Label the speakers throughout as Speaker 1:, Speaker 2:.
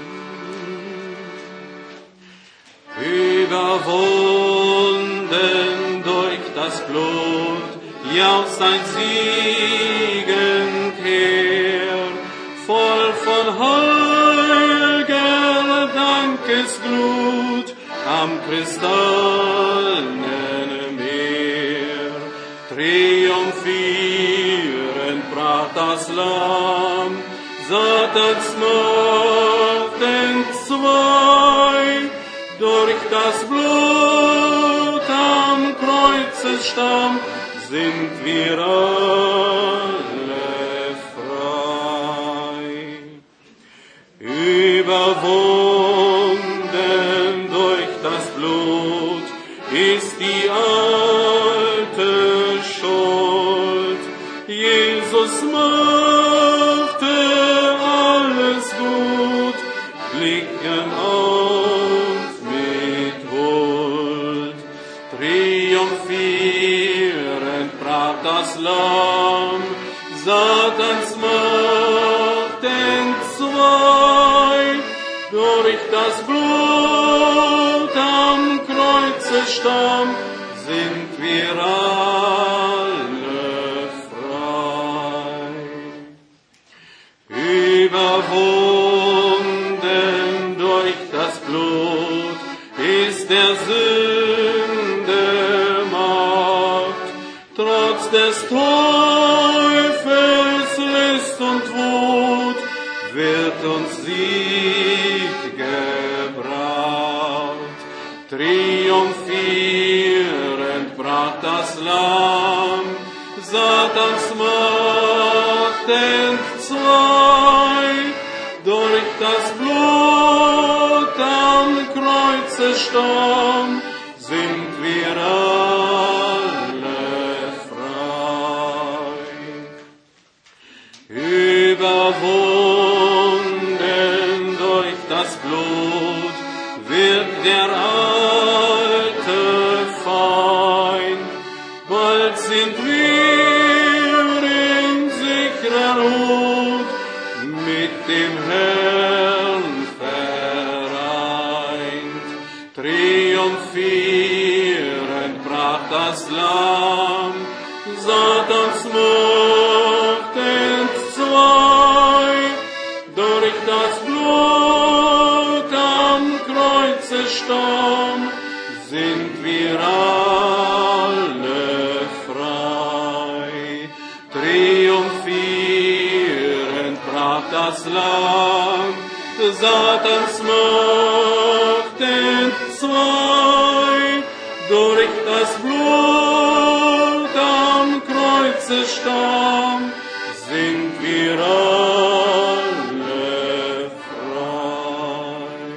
Speaker 1: Überwunden durch das Blut, jauchzt ein Siegenkehr, voll von heil'ger Dankesglut am kristallnen Meer. Triumphierend brach das Lamm Satans Macht entzwei, durch das Blut am Kreuzesstamm sind wir alle frei. Überwunden durch das Blut ist die alte Schuld. Jesus machte alles gut, blicken auf mit Huld. Triumphierend brach das Lamm Satans Macht entzwei, durch das Blut am Kreuzesstamm sind wir alle frei. Überwunden durch das Blut ist der Sünde Macht, trotz des Teufels List und Wut wird uns Sieg gebracht. Triumphierend brach das Lamm Satans Macht entzwei, durch das Blut am Kreuzesstamm sind wir alle frei. Überwunden durch das Blut wird der alte Feind, bald sind wir in sicherer Hut mit dem Herrn vereint. Triumphierend brach das Lamm Satans Macht entzwei, durch das Blut am Kreuzesstamm sind wir alle frei. Triumphierend brach das Lamm Satans Macht entzwei, durch das Blut am Kreuzesstamm sind wir alle frei.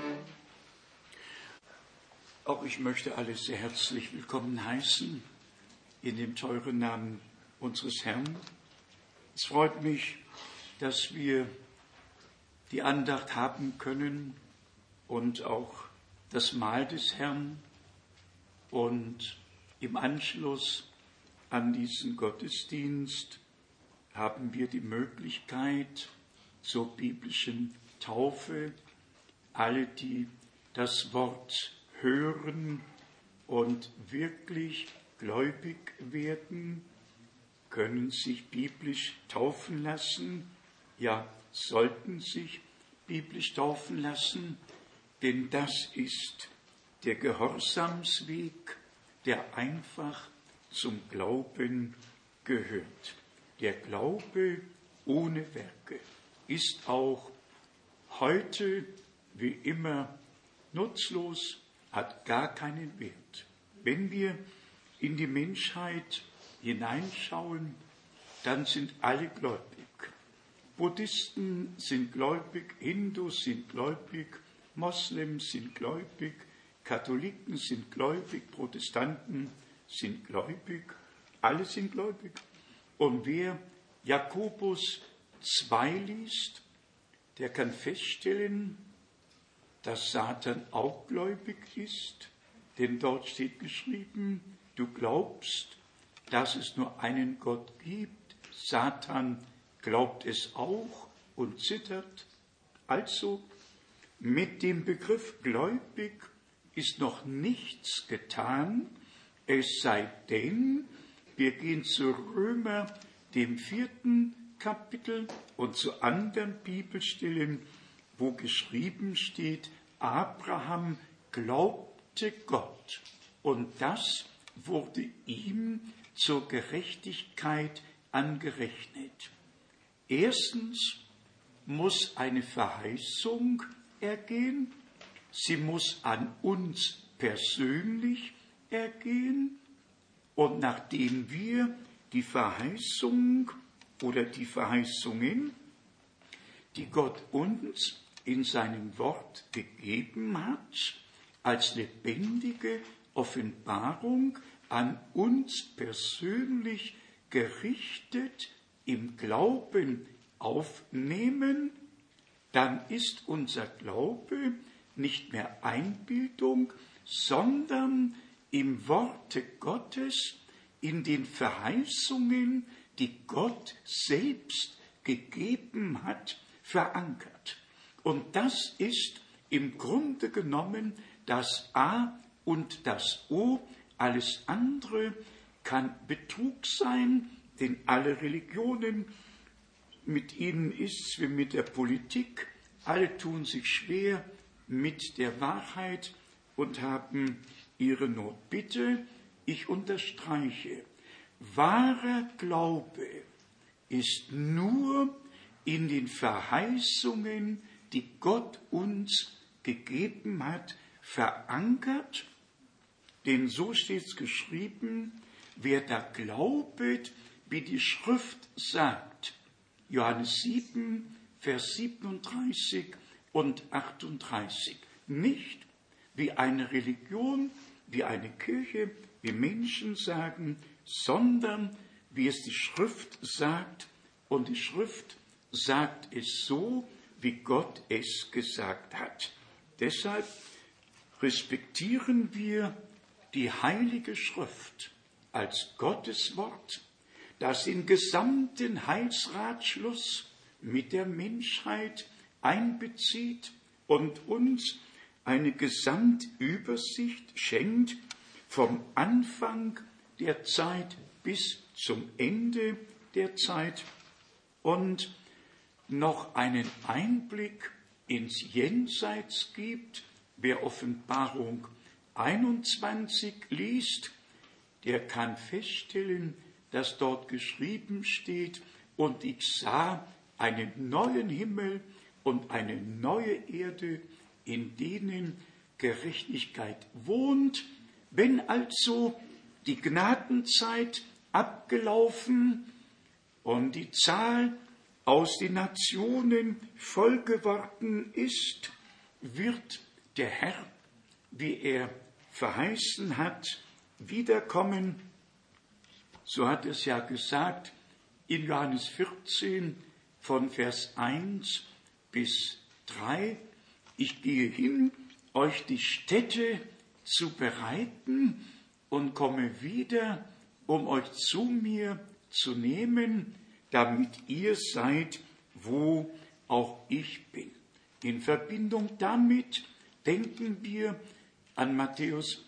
Speaker 2: Auch ich möchte alle sehr herzlich willkommen heißen in dem teuren Namen unseres Herrn. Es freut mich, dass wir die Andacht haben können und auch das Mahl des Herrn. Und im Anschluss an diesen Gottesdienst haben wir die Möglichkeit zur biblischen Taufe. Alle, die das Wort hören und wirklich gläubig werden, können sich biblisch taufen lassen, ja, sollten sich biblisch taufen lassen, denn das ist der Gehorsamsweg, der einfach zum Glauben gehört. Der Glaube ohne Werke ist auch heute wie immer nutzlos, hat gar keinen Wert. Wenn wir in die Menschheit hineinschauen, dann sind alle gläubig. Buddhisten sind gläubig, Hindus sind gläubig, Moslems sind gläubig, Katholiken sind gläubig, Protestanten sind gläubig, alle sind gläubig. Und wer Jakobus 2 liest, der kann feststellen, dass Satan auch gläubig ist, denn dort steht geschrieben, du glaubst, dass es nur einen Gott gibt, Satan glaubt es auch und zittert. Also Mit dem Begriff gläubig ist noch nichts getan, es sei denn, wir gehen zu Römer, dem 4. Kapitel und zu anderen Bibelstellen, wo geschrieben steht, Abraham glaubte Gott und das wurde ihm zur Gerechtigkeit angerechnet. Erstens muss eine Verheißung ergehen, sie muss an uns persönlich ergehen und nachdem wir die Verheißung oder die Verheißungen, die Gott uns in seinem Wort gegeben hat, als lebendige Offenbarung an uns persönlich gerichtet im Glauben aufnehmen, dann ist unser Glaube nicht mehr Einbildung, sondern im Worte Gottes, in den Verheißungen, die Gott selbst gegeben hat, verankert. Und das ist im Grunde genommen das A und das O. Alles andere kann Betrug sein, denn alle Religionen, mit ihnen ist es wie mit der Politik, alle tun sich schwer mit der Wahrheit und haben ihre Not. Bitte, ich unterstreiche, wahrer Glaube ist nur in den Verheißungen, die Gott uns gegeben hat, verankert. Denn so steht es geschrieben, wer da glaubet, wie die Schrift sagt. Johannes 7, Vers 37 und 38. Nicht wie eine Religion, wie eine Kirche, wie Menschen sagen, sondern wie es die Schrift sagt. Und die Schrift sagt es so, wie Gott es gesagt hat. Deshalb respektieren wir die Heilige Schrift als Gottes Wort, das den gesamten Heilsratschluss mit der Menschheit einbezieht und uns eine Gesamtübersicht schenkt vom Anfang der Zeit bis zum Ende der Zeit und noch einen Einblick ins Jenseits gibt. Wer Offenbarung 21 liest, der kann feststellen, dass dort geschrieben steht, und ich sah einen neuen Himmel und eine neue Erde, in denen Gerechtigkeit wohnt. Wenn also die Gnadenzeit abgelaufen und die Zahl aus den Nationen voll geworden ist, wird der Herr, wie er verheißen hat, wiederkommen. So hat es ja gesagt in Johannes 14 von Vers 1 bis 3. Ich gehe hin, euch die Stätte zu bereiten und komme wieder, um euch zu mir zu nehmen, damit ihr seid, wo auch ich bin. In Verbindung damit denken wir an Matthäus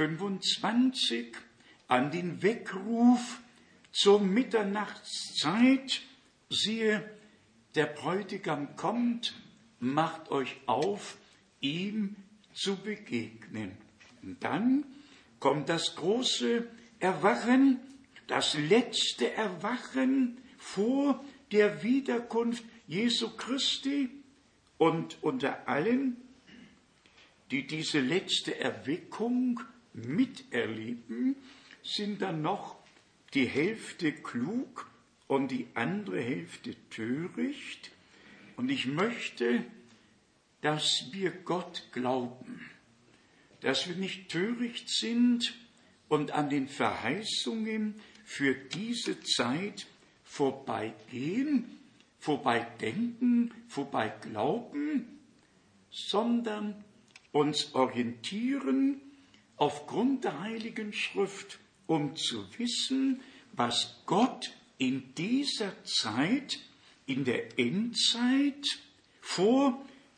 Speaker 2: 25, an den Weckruf zur Mitternachtszeit. Siehe, der Bräutigam kommt, macht euch auf, ihm zu begegnen. Und dann kommt das große Erwachen, das letzte Erwachen vor der Wiederkunft Jesu Christi. Und unter allen, die diese letzte Erweckung miterleben, sind dann noch die Hälfte klug und die andere Hälfte töricht. Und ich möchte, dass wir Gott glauben, dass wir nicht töricht sind und an den Verheißungen für diese Zeit vorbeigehen, vorbeidenken, vorbeiglauben, sondern uns orientieren aufgrund der Heiligen Schrift, um zu wissen, was Gott in dieser Zeit, in der Endzeit, vor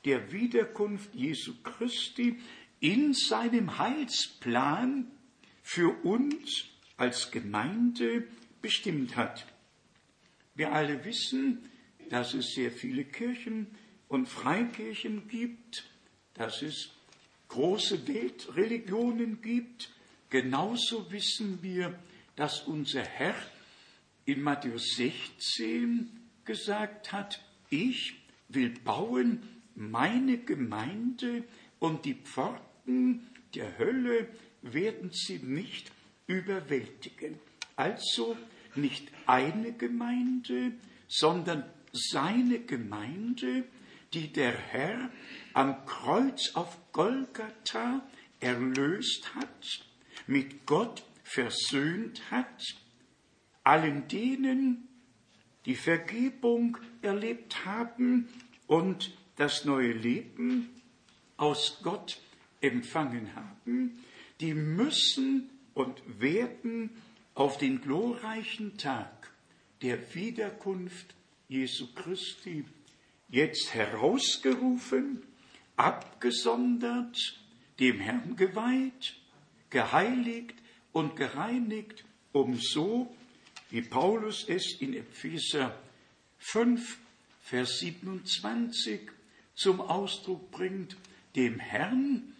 Speaker 2: der Wiederkunft Jesu Christi in seinem Heilsplan für uns als Gemeinde bestimmt hat. Wir alle wissen, dass es sehr viele Kirchen und Freikirchen gibt, dass es große Weltreligionen gibt. Genauso wissen wir, dass unser Herr in Matthäus 16 gesagt hat, ich will bauen meine Gemeinde und die Pforten der Hölle werden sie nicht überwältigen. Also nicht eine Gemeinde, sondern seine Gemeinde, die der Herr am Kreuz auf Golgatha erlöst hat, mit Gott versöhnt hat, allen denen, die Vergebung erlebt haben und das neue Leben aus Gott empfangen haben, die müssen und werden auf den glorreichen Tag der Wiederkunft Jesu Christi jetzt herausgerufen, abgesondert, dem Herrn geweiht, geheiligt und gereinigt, um so, wie Paulus es in Epheser 5, Vers 27 zum Ausdruck bringt, dem Herrn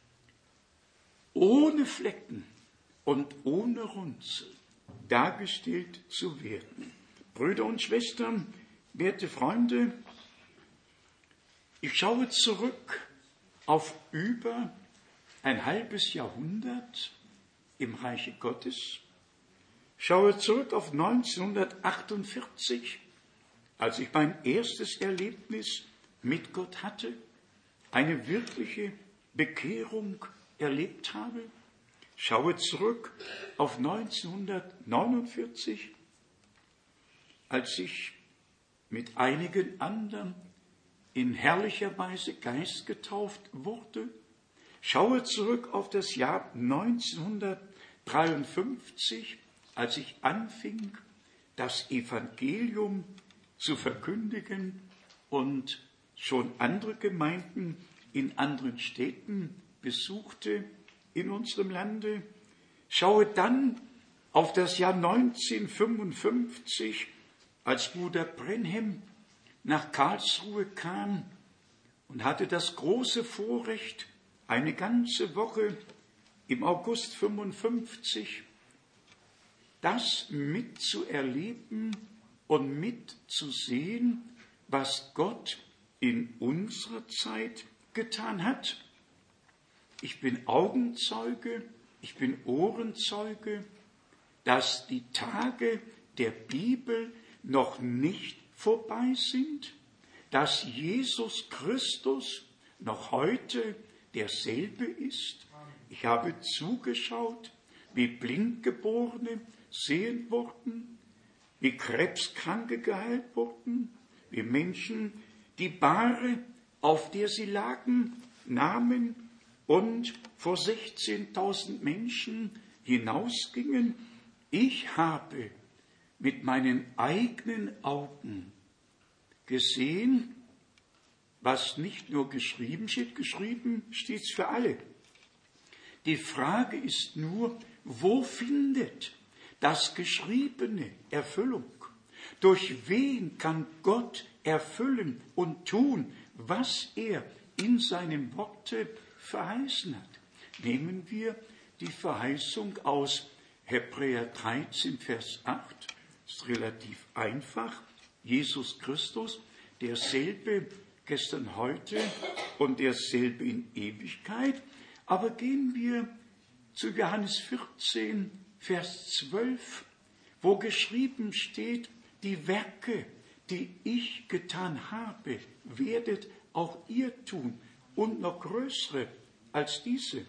Speaker 2: ohne Flecken und ohne Runzel dargestellt zu werden. Brüder und Schwestern, werte Freunde, ich schaue zurück auf über ein halbes Jahrhundert im Reiche Gottes, schaue zurück auf 1948, als ich mein erstes Erlebnis mit Gott hatte, eine wirkliche Bekehrung erlebt habe. Schaue zurück auf 1949, als ich mit einigen anderen in herrlicher Weise geistgetauft wurde. Schaue zurück auf das Jahr 1953, als ich anfing, das Evangelium zu verkündigen und schon andere Gemeinden in anderen Städten besuchte in unserem Lande. Schaue dann auf das Jahr 1955, als Bruder Brenhem nach Karlsruhe kam und hatte das große Vorrecht, eine ganze Woche im August 55 das mitzuerleben und mitzusehen, was Gott in unserer Zeit getan hat. Ich bin Augenzeuge, ich bin Ohrenzeuge, dass die Tage der Bibel noch nicht vorbei sind, dass Jesus Christus noch heute derselbe ist. Ich habe zugeschaut, wie Blindgeborene sehen wurden, wie Krebskranke geheilt wurden, wie Menschen die Bahre, auf der sie lagen, nahmen und vor 16.000 Menschen hinausgingen. Ich habe mit meinen eigenen Augen gesehen, was nicht nur geschrieben steht es für alle. Die Frage ist nur, wo findet das Geschriebene Erfüllung? Durch wen kann Gott erfüllen und tun, was er in seinem Worte verheißen hat? Nehmen wir die Verheißung aus Hebräer 13, Vers 8. Das ist relativ einfach. Jesus Christus, derselbe gestern, heute und derselbe in Ewigkeit. Aber gehen wir zu Johannes 14, Vers 12, wo geschrieben steht, die Werke, die ich getan habe, werdet auch ihr tun und noch größere als diese.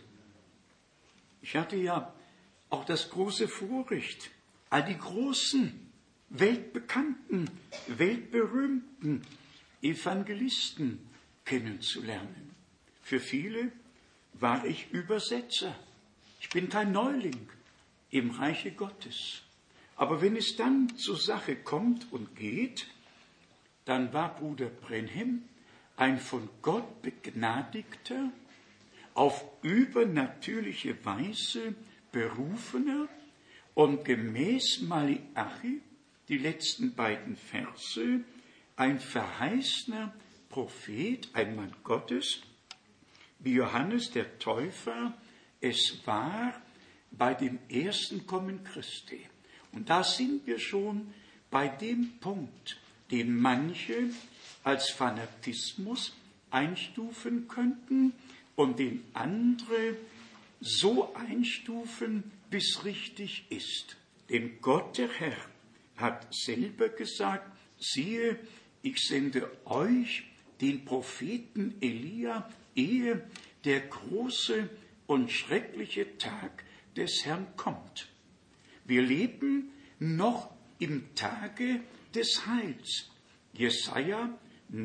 Speaker 2: Ich hatte ja auch das große Vorrecht, all die großen, weltbekannten, weltberühmten Evangelisten kennenzulernen. Für viele war ich Übersetzer. Ich bin kein Neuling im Reiche Gottes. Aber wenn es dann zur Sache kommt und geht, dann war Bruder Brenhem ein von Gott begnadigter, auf übernatürliche Weise berufener und gemäß Maleachi, die letzten beiden Verse, ein verheißener Prophet, ein Mann Gottes, wie Johannes der Täufer es war bei dem ersten Kommen Christi. Und da sind wir schon bei dem Punkt, den manche als Fanatismus einstufen könnten und den andere so einstufen, wie es richtig ist. Denn Gott, der Herr, hat selber gesagt, siehe, ich sende euch den Propheten Elia, ehe der große und schreckliche Tag des Herrn kommt. Wir leben noch im Tage des Heils. Jesaja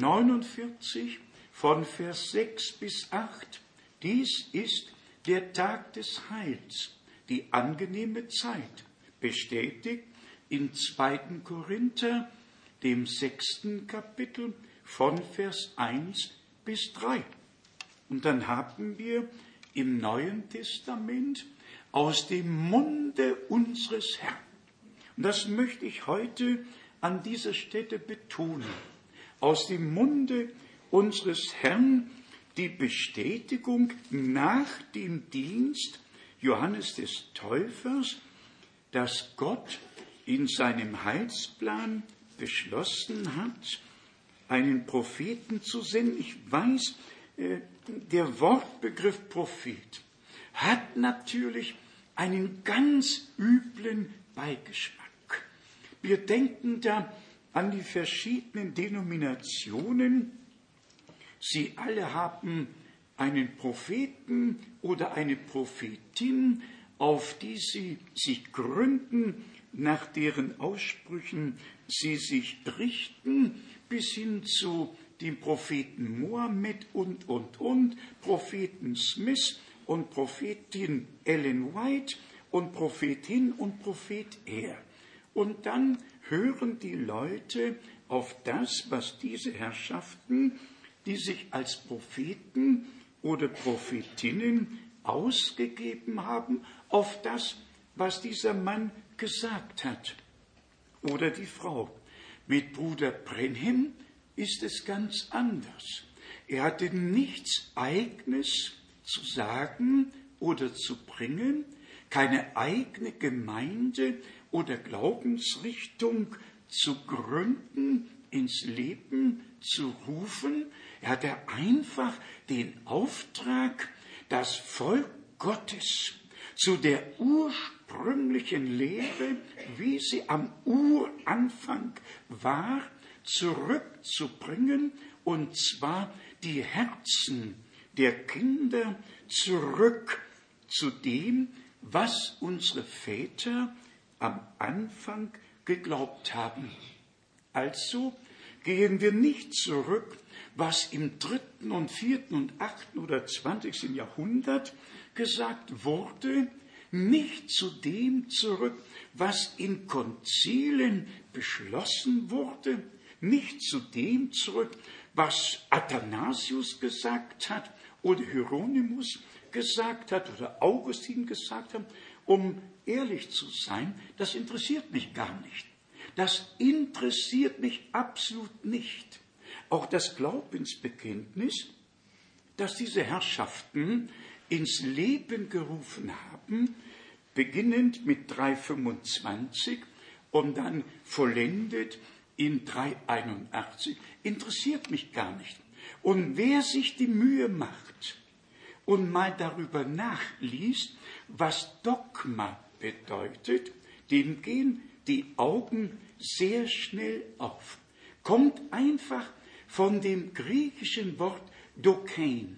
Speaker 2: 49 von Vers 6 bis 8. Dies ist der Tag des Heils, die angenehme Zeit, bestätigt in 2. Korinther, dem 6. Kapitel von Vers 1 bis 3. Und dann haben wir im Neuen Testament aus dem Munde unseres Herrn. Und das möchte ich heute an dieser Stelle betonen. Aus dem Munde unseres Herrn die Bestätigung nach dem Dienst Johannes des Täufers, dass Gott in seinem Heilsplan beschlossen hat, einen Propheten zu senden. Ich weiß, der Wortbegriff Prophet hat natürlich einen ganz üblen Beigeschmack. Wir denken da an die verschiedenen Denominationen. Sie alle haben einen Propheten oder eine Prophetin, auf die sie sich gründen, nach deren Aussprüchen sie sich richten, bis hin zu dem Propheten Mohammed und, Propheten Smith und Prophetin Ellen White und Prophetin und Prophet Er. Und dann hören die Leute auf das, was diese Herrschaften, die sich als Propheten oder Prophetinnen ausgegeben haben, auf das, was dieser Mann gesagt hat. Oder die Frau. Mit Bruder Brenhem ist es ganz anders. Er hatte nichts Eigenes zu sagen oder zu bringen, keine eigene Gemeinde oder Glaubensrichtung zu gründen, ins Leben zu rufen. Er hatte einfach den Auftrag, das Volk Gottes zu der ursprünglichen Lehre, wie sie am Uranfang war, zurückzubringen, und zwar die Herzen der Kinder zurück zu dem, was unsere Väter am Anfang geglaubt haben. Also gehen wir nicht zurück, was im 3. und 4. und 8. oder 20. Jahrhundert gesagt wurde, nicht zu dem zurück, was in Konzilen beschlossen wurde, nicht zu dem zurück, was Athanasius gesagt hat oder Hieronymus gesagt hat oder Augustin gesagt hat. Um ehrlich zu sein, das interessiert mich gar nicht. Das interessiert mich absolut nicht. Auch das Glaubensbekenntnis, das diese Herrschaften ins Leben gerufen haben, beginnend mit 325 und dann vollendet in 381, interessiert mich gar nicht. Und wer sich die Mühe macht und mal darüber nachliest, was Dogma bedeutet, dem gehen die Augen sehr schnell auf. Kommt einfach von dem griechischen Wort dokein.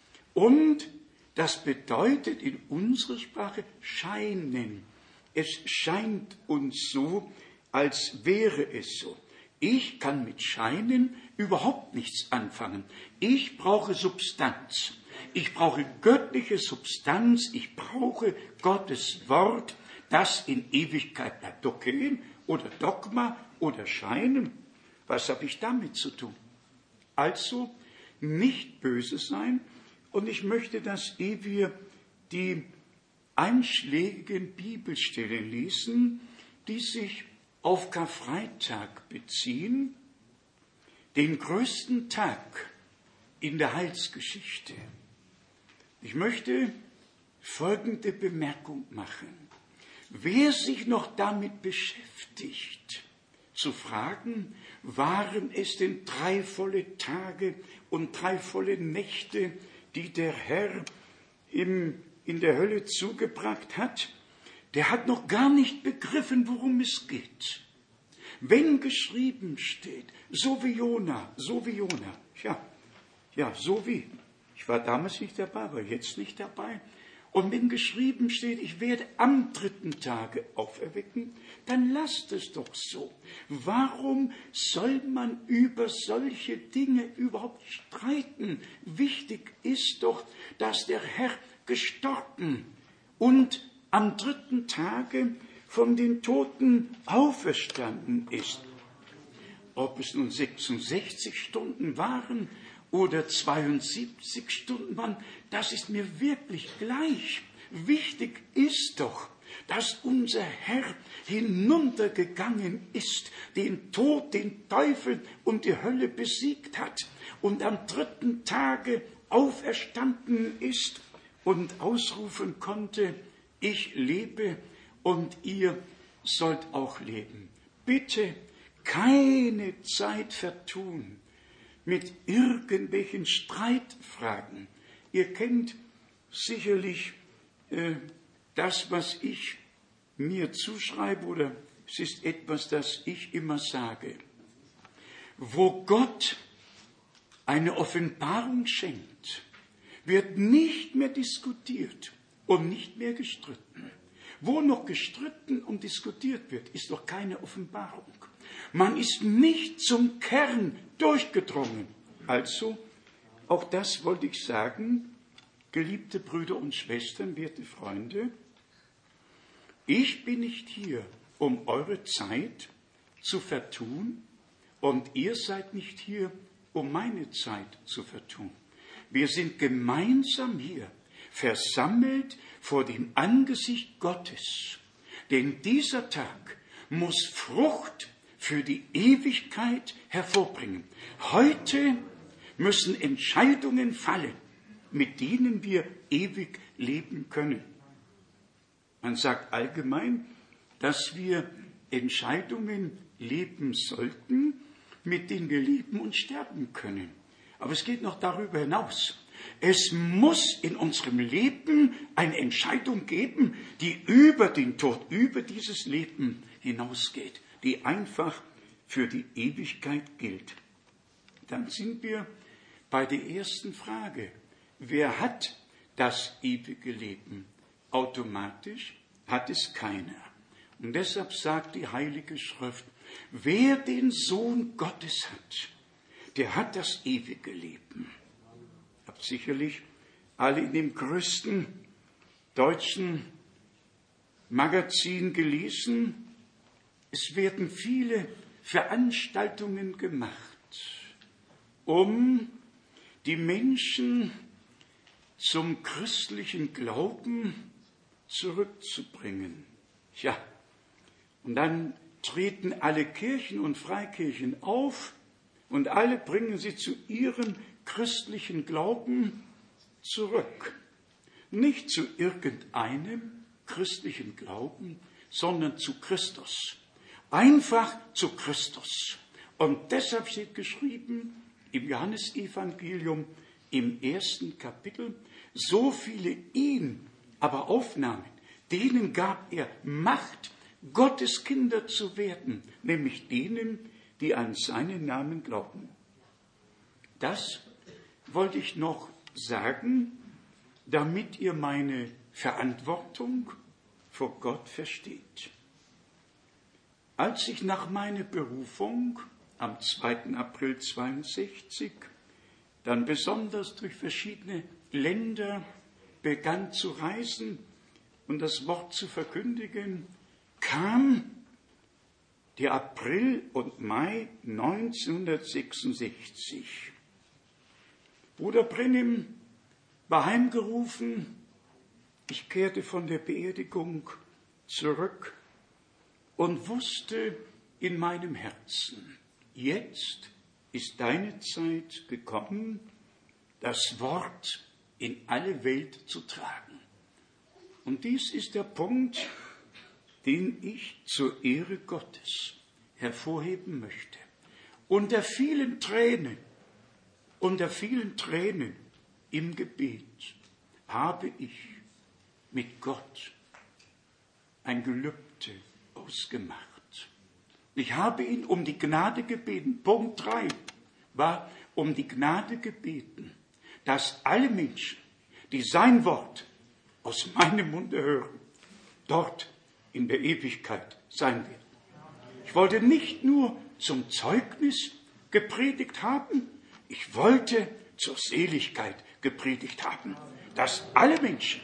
Speaker 2: Und das bedeutet in unserer Sprache scheinen. Es scheint uns so, als wäre es so. Ich kann mit Scheinen überhaupt nichts anfangen. Ich brauche Substanz. Ich brauche göttliche Substanz. Ich brauche Gottes Wort, das in Ewigkeit bleibt. Dokein oder Dogma oder Scheinen. Was habe ich damit zu tun? Also nicht böse sein. Und ich möchte, dass ehe wir die einschlägigen Bibelstellen lesen, die sich auf Karfreitag beziehen, den größten Tag in der Heilsgeschichte. Ich möchte folgende Bemerkung machen. Wer sich noch damit beschäftigt, zu fragen, waren es denn 3 volle Tage und 3 volle Nächte, die der Herr in der Hölle zugebracht hat, der hat noch gar nicht begriffen, worum es geht. Wenn geschrieben steht, so wie Jona, ich war damals nicht dabei, war jetzt nicht dabei, und wenn geschrieben steht, ich werde am 3. Tage auferwecken, dann lasst es doch so. Warum soll man über solche Dinge überhaupt streiten? Wichtig ist doch, dass der Herr gestorben und am 3. Tage von den Toten auferstanden ist. Ob es nun 66 Stunden waren oder 72 Stunden waren, das ist mir wirklich gleich. Wichtig ist doch, dass unser Herr hinuntergegangen ist, den Tod, den Teufel und die Hölle besiegt hat und am 3. Tage auferstanden ist und ausrufen konnte, ich lebe und ihr sollt auch leben. Bitte keine Zeit vertun mit irgendwelchen Streitfragen. Ihr kennt sicherlich das, was ich mir zuschreibe, oder es ist etwas, das ich immer sage. Wo Gott eine Offenbarung schenkt, wird nicht mehr diskutiert und nicht mehr gestritten. Wo noch gestritten und diskutiert wird, ist doch keine Offenbarung. Man ist nicht zum Kern durchgedrungen. Also, auch das wollte ich sagen, geliebte Brüder und Schwestern, werte Freunde, ich bin nicht hier, um eure Zeit zu vertun, und ihr seid nicht hier, um meine Zeit zu vertun. Wir sind gemeinsam hier, versammelt vor dem Angesicht Gottes. Denn dieser Tag muss Frucht für die Ewigkeit hervorbringen. Heute müssen Entscheidungen fallen, mit denen wir ewig leben können. Man sagt allgemein, dass wir Entscheidungen leben sollten, mit denen wir leben und sterben können. Aber es geht noch darüber hinaus. Es muss in unserem Leben eine Entscheidung geben, die über den Tod, über dieses Leben hinausgeht, die einfach für die Ewigkeit gilt. Dann sind wir bei der ersten Frage. Wer hat das ewige Leben? Automatisch hat es keiner. Und deshalb sagt die Heilige Schrift, wer den Sohn Gottes hat, der hat das ewige Leben. Ihr habt sicherlich alle in dem größten deutschen Magazin gelesen, es werden viele Veranstaltungen gemacht, um die Menschen zum christlichen Glauben zurückzubringen. Ja, und dann treten alle Kirchen und Freikirchen auf und alle bringen sie zu ihrem christlichen Glauben zurück. Nicht zu irgendeinem christlichen Glauben, sondern zu Christus. Einfach zu Christus. Und deshalb steht geschrieben im Johannesevangelium im 1. Kapitel, so viele ihn aber aufnahmen, denen gab er Macht, Gottes Kinder zu werden, nämlich denen, die an seinen Namen glauben. Das wollte ich noch sagen, damit ihr meine Verantwortung vor Gott versteht. Als ich nach meiner Berufung am 2. April 62 dann besonders durch verschiedene Länder begann zu reisen und das Wort zu verkündigen, kam der April und Mai 1966. Bruder Brennim war heimgerufen. Ich kehrte von der Beerdigung zurück und wusste in meinem Herzen, jetzt ist deine Zeit gekommen, das Wort in alle Welt zu tragen. Und dies ist der Punkt, den ich zur Ehre Gottes hervorheben möchte. Unter vielen Tränen im Gebet habe ich mit Gott ein Gelübde ausgemacht. Ich habe ihn um die Gnade gebeten. Punkt 3 war um die Gnade gebeten, dass alle Menschen, die sein Wort aus meinem Munde hören, dort in der Ewigkeit sein werden. Ich wollte nicht nur zum Zeugnis gepredigt haben, ich wollte zur Seligkeit gepredigt haben, dass alle Menschen,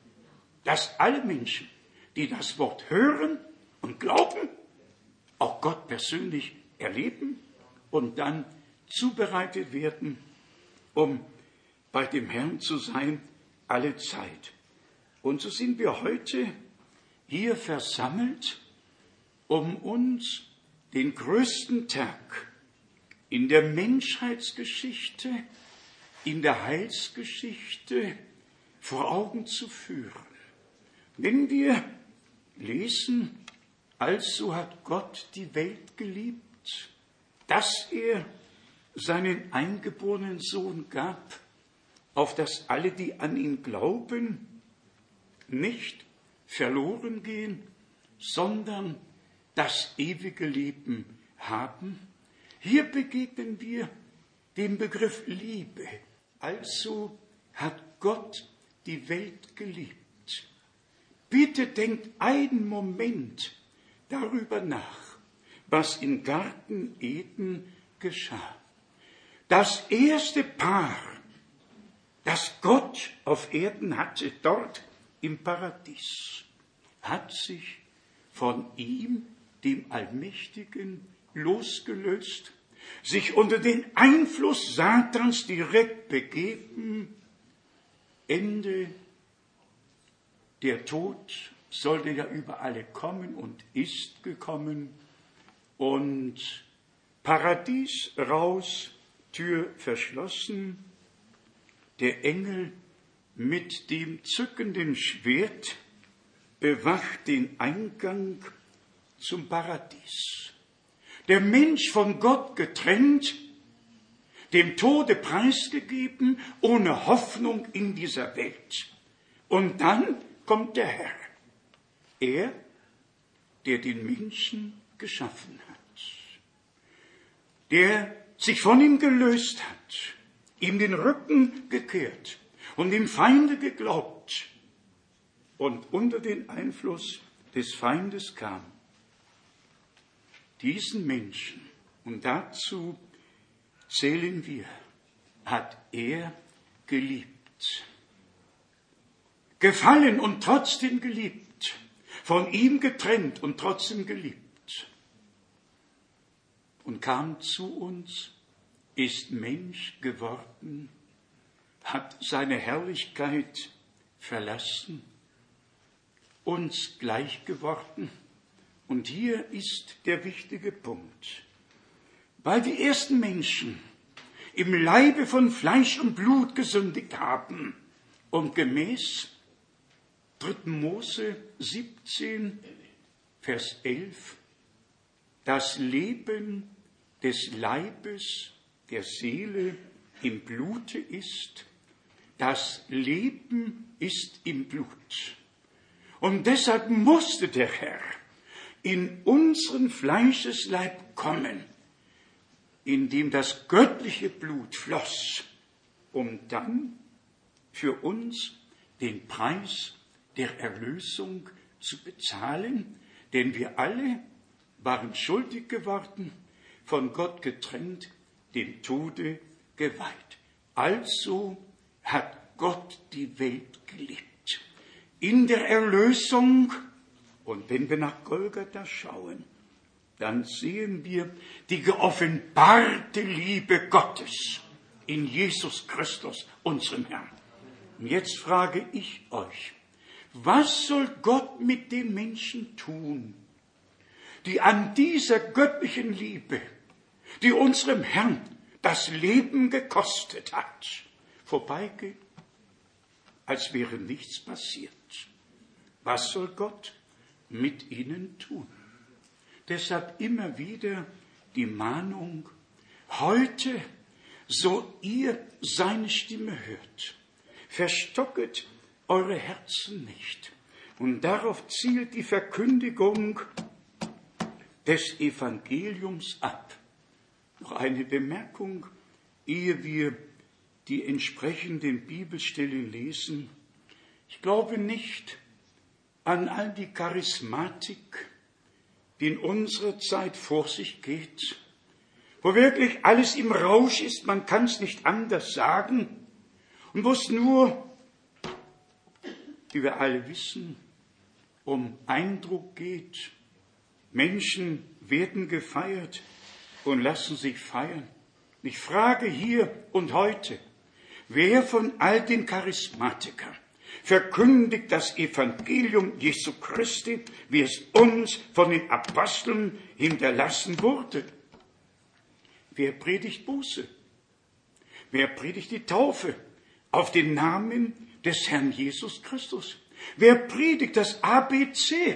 Speaker 2: die das Wort hören und glauben, auch Gott persönlich erleben und dann zubereitet werden, um bei dem Herrn zu sein, alle Zeit. Und so sind wir heute hier versammelt, um uns den größten Tag in der Menschheitsgeschichte, in der Heilsgeschichte vor Augen zu führen. Wenn wir lesen, also hat Gott die Welt geliebt, dass er seinen eingeborenen Sohn gab, auf dass alle, die an ihn glauben, nicht verloren gehen, sondern das ewige Leben haben. Hier begegnen wir dem Begriff Liebe. Also hat Gott die Welt geliebt. Bitte denkt einen Moment darüber nach, was im Garten Eden geschah. Das erste Paar, das Gott auf Erden hatte, dort im Paradies, hat sich von ihm, dem Allmächtigen, losgelöst, sich unter den Einfluss Satans direkt begeben. Ende, der Tod sollte ja über alle kommen und ist gekommen. Und Paradies raus, Tür verschlossen, der Engel mit dem zückenden Schwert bewacht den Eingang zum Paradies. Der Mensch von Gott getrennt, dem Tode preisgegeben, ohne Hoffnung in dieser Welt. Und dann kommt der Herr, er, der den Menschen geschaffen hat, der sich von ihm gelöst hat, ihm den Rücken gekehrt und dem Feinde geglaubt und unter den Einfluss des Feindes kam. Diesen Menschen, und dazu zählen wir, hat er geliebt. Gefallen und trotzdem geliebt. Von ihm getrennt und trotzdem geliebt. Und kam zu uns, ist Mensch geworden, hat seine Herrlichkeit verlassen, uns gleich geworden. Und hier ist der wichtige Punkt. Weil die ersten Menschen im Leibe von Fleisch und Blut gesündigt haben und gemäß 3. Mose 17, Vers 11, das Leben des Leibes, der Seele im Blute ist, das Leben ist im Blut. Und deshalb musste der Herr in unseren Fleischesleib kommen, in dem das göttliche Blut floss, um dann für uns den Preis der Erlösung zu bezahlen, denn wir alle waren schuldig geworden, von Gott getrennt, dem Tode geweiht. Also hat Gott die Welt geliebt. In der Erlösung, und wenn wir nach Golgatha schauen, dann sehen wir die geoffenbarte Liebe Gottes. in Jesus Christus, unserem Herrn. Und jetzt frage ich euch, was soll Gott mit den Menschen tun, die an dieser göttlichen Liebe, die unserem Herrn das Leben gekostet hat, vorbeigehen, als wäre nichts passiert? Was soll Gott mit ihnen tun? Deshalb immer wieder die Mahnung, heute, so ihr seine Stimme hört, verstocket eure Herzen nicht. Und darauf zielt die Verkündigung des Evangeliums ab. Noch eine Bemerkung, ehe wir die entsprechenden Bibelstellen lesen. Ich glaube nicht an all die Charismatik, die in unserer Zeit vor sich geht, wo wirklich alles im Rausch ist, man kann es nicht anders sagen, und wo es nur, wie wir alle wissen, um Eindruck geht. Menschen werden gefeiert und lassen sich feiern. Ich frage hier und heute, wer von all den Charismatikern verkündigt das Evangelium Jesu Christi, wie es uns von den Aposteln hinterlassen wurde? Wer predigt Buße? Wer predigt die Taufe auf den Namen des Herrn Jesus Christus? Wer predigt das ABC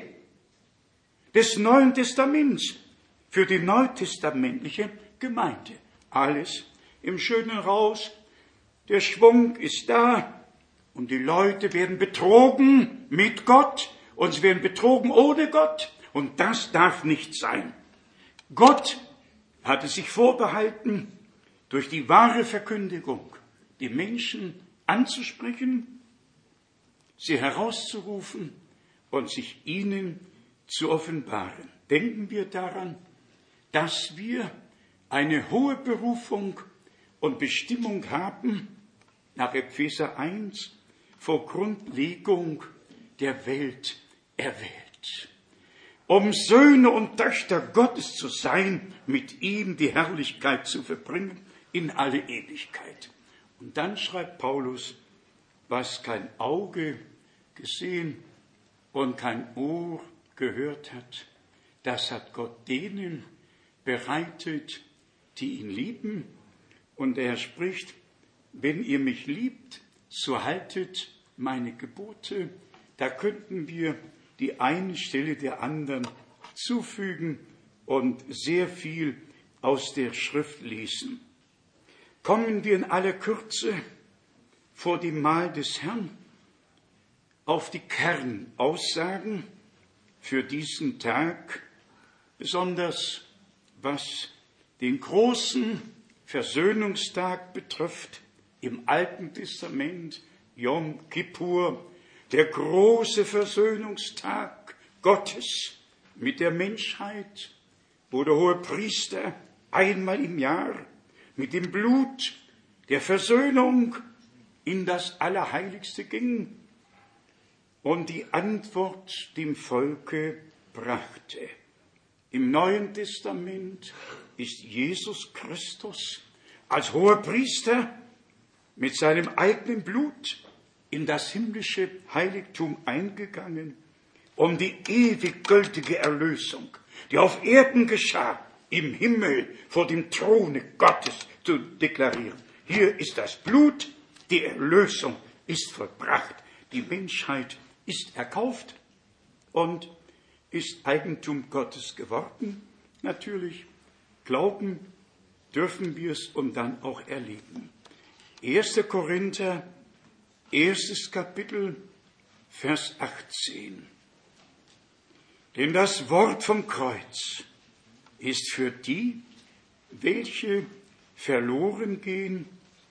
Speaker 2: des Neuen Testaments für die neutestamentliche Gemeinde? Alles im schönen Rausch, der Schwung ist da und die Leute werden betrogen mit Gott und sie werden betrogen ohne Gott, und das darf nicht sein. Gott hatte sich vorbehalten, durch die wahre Verkündigung die Menschen anzusprechen, sie herauszurufen und sich ihnen zu offenbaren. Denken wir daran, dass wir eine hohe Berufung und Bestimmung haben, nach Epheser 1, vor Grundlegung der Welt erwählt, um Söhne und Töchter Gottes zu sein, mit ihm die Herrlichkeit zu verbringen in alle Ewigkeit. Und dann schreibt Paulus, was kein Auge gesehen und kein Ohr gehört hat, das hat Gott denen bereitet, die ihn lieben. Und er spricht, wenn ihr mich liebt, so haltet meine Gebote. Da könnten wir die eine Stelle der anderen zufügen und sehr viel aus der Schrift lesen. Kommen wir in aller Kürze vor dem Mahl des Herrn auf die Kernaussagen für diesen Tag, besonders was den großen Versöhnungstag betrifft, im Alten Testament, Yom Kippur, der große Versöhnungstag Gottes mit der Menschheit, wo der Hohepriester einmal im Jahr mit dem Blut der Versöhnung in das Allerheiligste ging und die Antwort dem Volke brachte. Im Neuen Testament ist Jesus Christus als Hohepriester mit seinem eigenen Blut in das himmlische Heiligtum eingegangen, um die ewig gültige Erlösung, die auf Erden geschah, im Himmel vor dem Throne Gottes zu deklarieren. Hier ist das Blut, die Erlösung ist vollbracht, die Menschheit ist erkauft und ist Eigentum Gottes geworden. Natürlich, glauben dürfen wir es und dann auch erleben. 1. Korinther, 1. Kapitel, Vers 18. Denn das Wort vom Kreuz ist für die, welche verloren gehen,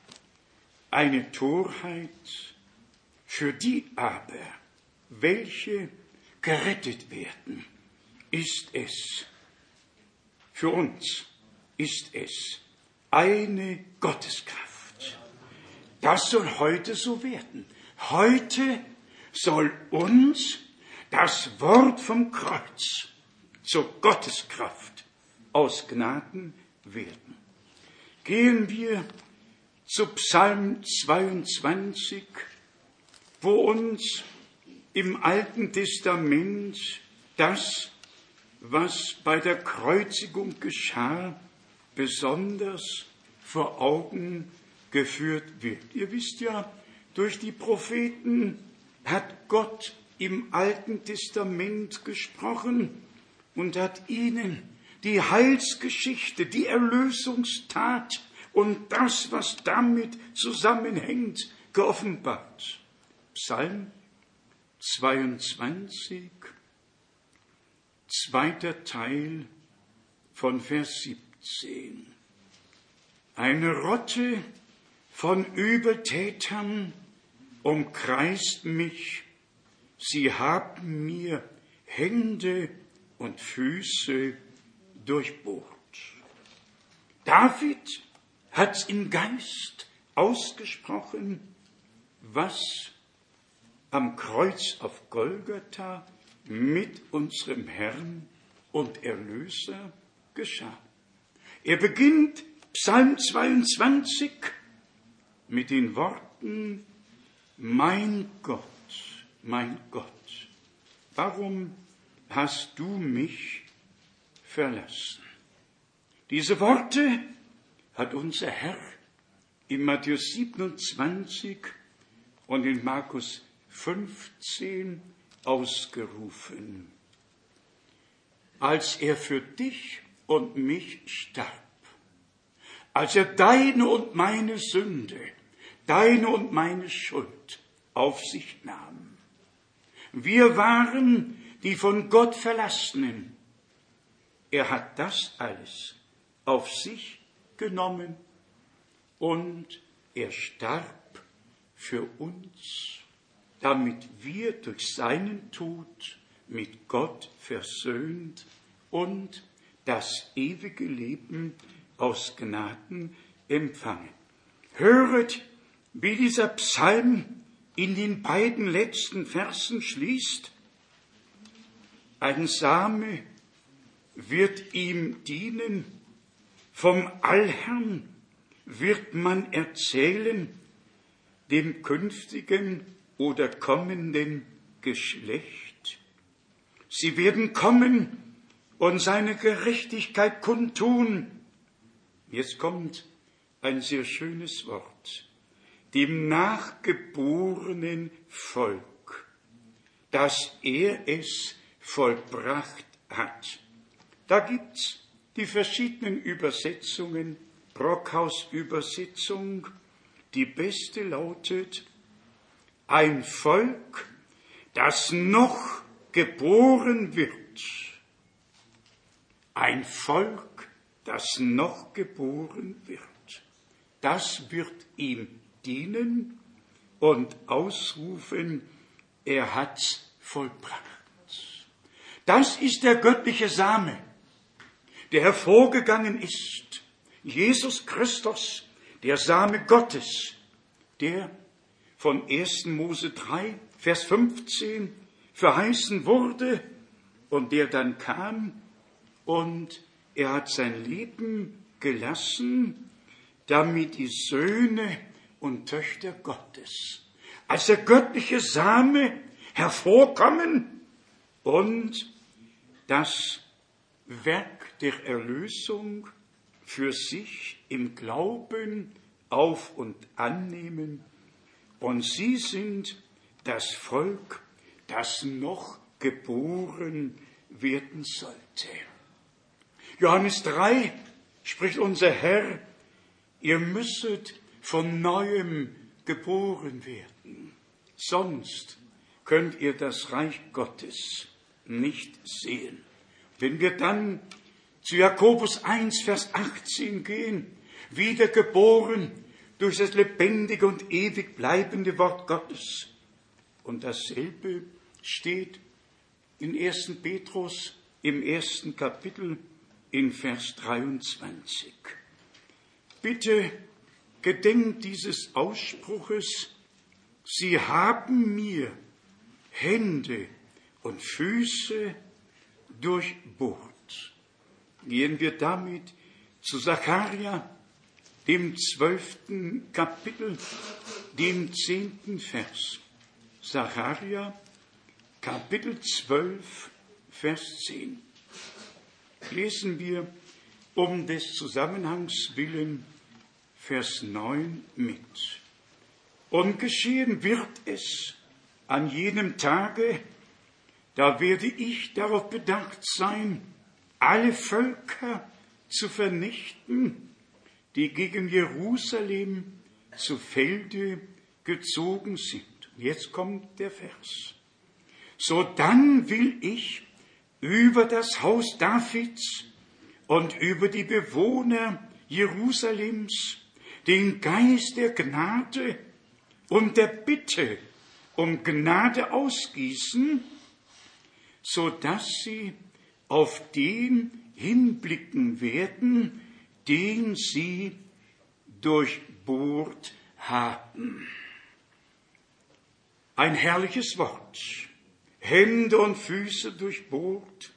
Speaker 2: eine Torheit, für die aber, welche gerettet werden, ist es, für uns ist es eine Gotteskraft. Das soll heute so werden. Heute soll uns das Wort vom Kreuz zur Gotteskraft aus Gnaden werden. Gehen wir zu Psalm 22, wo uns im Alten Testament das, was bei der Kreuzigung geschah, besonders vor Augen geführt wird. Ihr wisst ja, durch die Propheten hat Gott im Alten Testament gesprochen und hat ihnen die Heilsgeschichte, die Erlösungstat und das, was damit zusammenhängt, geoffenbart. Psalm 22, zweiter Teil von Vers 17. Eine Rotte von Übeltätern umkreist mich, sie haben mir Hände und Füße durchbohrt. David hat's im Geist ausgesprochen, was am Kreuz auf Golgatha mit unserem Herrn und Erlöser geschah. Er beginnt Psalm 22 mit den Worten: Mein Gott, warum hast du mich verlassen? Diese Worte hat unser Herr in Matthäus 27 und in Markus 15 ausgerufen, als er für dich und mich starb, als er deine und meine Sünde, deine und meine Schuld auf sich nahm. Wir waren die von Gott Verlassenen. Er hat das alles auf sich genommen und er starb für uns, damit wir durch seinen Tod mit Gott versöhnt und das ewige Leben aus Gnaden empfangen. Höret, wie dieser Psalm in den beiden letzten Versen schließt. Ein Same wird ihm dienen, vom Allherrn wird man erzählen, dem künftigen oder kommenden Geschlecht. Sie werden kommen und seine Gerechtigkeit kundtun. Jetzt kommt ein sehr schönes Wort. Dem nachgeborenen Volk, dass er es vollbracht hat. Da gibt's die verschiedenen Übersetzungen. Brockhaus-Übersetzung, die beste lautet: ein Volk, das noch geboren wird. Ein Volk, das noch geboren wird. Das wird ihm dienen und ausrufen, er hat's vollbracht. Das ist der göttliche Same, der hervorgegangen ist. Jesus Christus, der Same Gottes, der von 1. Mose 3, Vers 15 verheißen wurde und der dann kam und er hat sein Leben gelassen, damit die Söhne und Töchter Gottes als der göttliche Same hervorkommen und das Werk der Erlösung für sich im Glauben auf und annehmen. Und sie sind das Volk, das noch geboren werden sollte. Johannes 3 spricht unser Herr, ihr müsstet von Neuem geboren werden, sonst könnt ihr das Reich Gottes nicht sehen. Wenn wir dann zu Jakobus 1, Vers 18 gehen, wiedergeboren durch das lebendige und ewig bleibende Wort Gottes. Und dasselbe steht in 1. Petrus im 1. Kapitel in Vers 23. Bitte gedenkt dieses Ausspruches, sie haben mir Hände und Füße durchbohrt. Gehen wir damit zu Sacharja dem 12. Kapitel, dem 10. Vers. Sacharja, Kapitel 12, Vers 10. Lesen wir um des Zusammenhangs willen Vers 9 mit. Und geschehen wird es an jenem Tage, da werde ich darauf bedacht sein, alle Völker zu vernichten, die gegen Jerusalem zu Felde gezogen sind. Jetzt kommt der Vers. So dann will ich über das Haus Davids und über die Bewohner Jerusalems den Geist der Gnade und der Bitte um Gnade ausgießen, so dass sie auf den hinblicken werden, den sie durchbohrt haben. Ein herrliches Wort. Hände und Füße durchbohrt.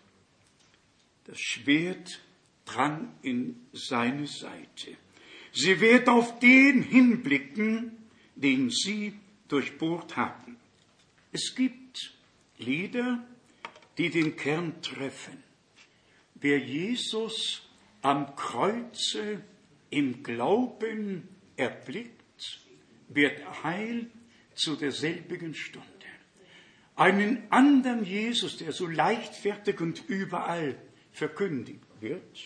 Speaker 2: Das Schwert drang in seine Seite. Sie werden auf den hinblicken, den sie durchbohrt haben. Es gibt Lieder, die den Kern treffen. Wer Jesus am Kreuze im Glauben erblickt, wird heil zu derselbigen Stunde. Einen anderen Jesus, der so leichtfertig und überall verkündigt wird,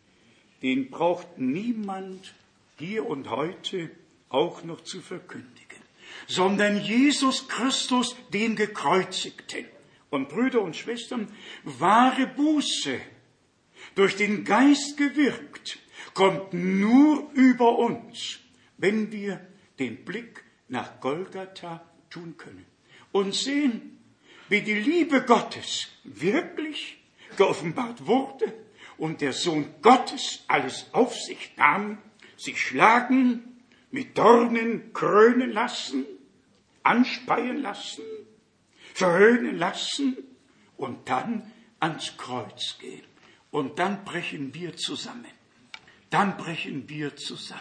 Speaker 2: den braucht niemand hier und heute auch noch zu verkündigen, sondern Jesus Christus, den Gekreuzigten. Und Brüder und Schwestern, wahre Buße, durch den Geist gewirkt, kommt nur über uns, wenn wir den Blick nach Golgatha tun können und sehen, wie die Liebe Gottes wirklich geoffenbart wurde und der Sohn Gottes alles auf sich nahm, sich schlagen, mit Dornen krönen lassen, anspeien lassen, verhöhnen lassen und dann ans Kreuz gehen. Und dann brechen wir zusammen. Dann brechen wir zusammen.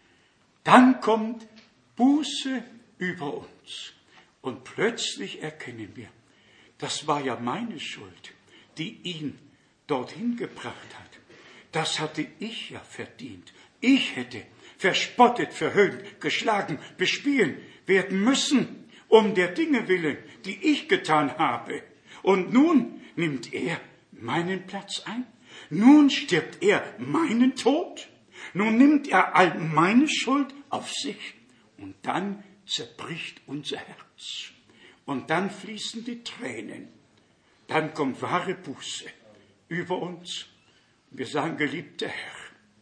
Speaker 2: Dann kommt Buße über uns. Und plötzlich erkennen wir, das war ja meine Schuld, die ihn dorthin gebracht hat. Das hatte ich ja verdient. Ich hätte verspottet, verhöhnt, geschlagen, bespielen werden müssen, um der Dinge willen, die ich getan habe. Und nun nimmt er meinen Platz ein. Nun stirbt er meinen Tod. Nun nimmt er all meine Schuld auf sich. Und dann zerbricht unser Herz. Und dann fließen die Tränen. Dann kommt wahre Buße über uns. Wir sagen, geliebter Herr,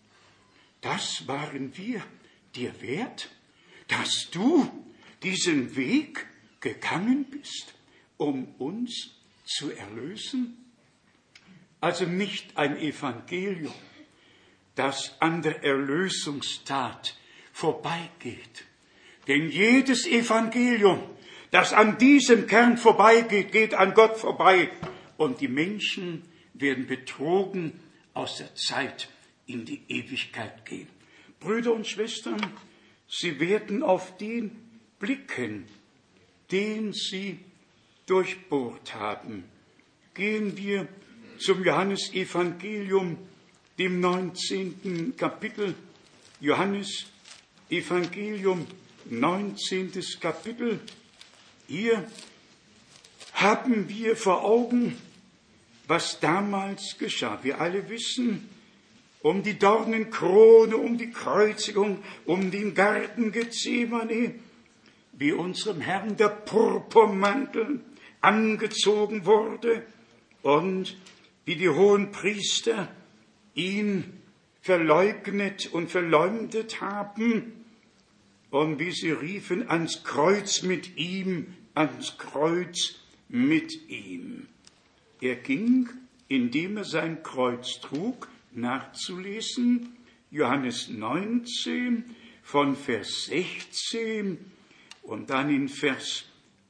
Speaker 2: das waren wir dir wert, dass du diesen Weg gegangen bist, um uns zu erlösen. Also nicht ein Evangelium, das an der Erlösungstat vorbeigeht. Denn jedes Evangelium, das an diesem Kern vorbeigeht, geht an Gott vorbei. Und die Menschen werden betrogen aus der Zeit in die Ewigkeit gehen. Brüder und Schwestern, sie werden auf den blicken, den sie durchbohrt haben. Gehen wir zum Johannesevangelium, dem 19. Kapitel. Johannesevangelium, 19. Kapitel. Hier haben wir vor Augen, was damals geschah. Wir alle wissen, um die Dornenkrone, um die Kreuzigung, um den Garten Gethsemane, wie unserem Herrn der Purpurmantel angezogen wurde und wie die Hohenpriester ihn verleugnet und verleumdet haben und wie sie riefen, ans Kreuz mit ihm, ans Kreuz mit ihm. Er ging, indem er sein Kreuz trug, nachzulesen, Johannes 19 von Vers 16 und dann in Vers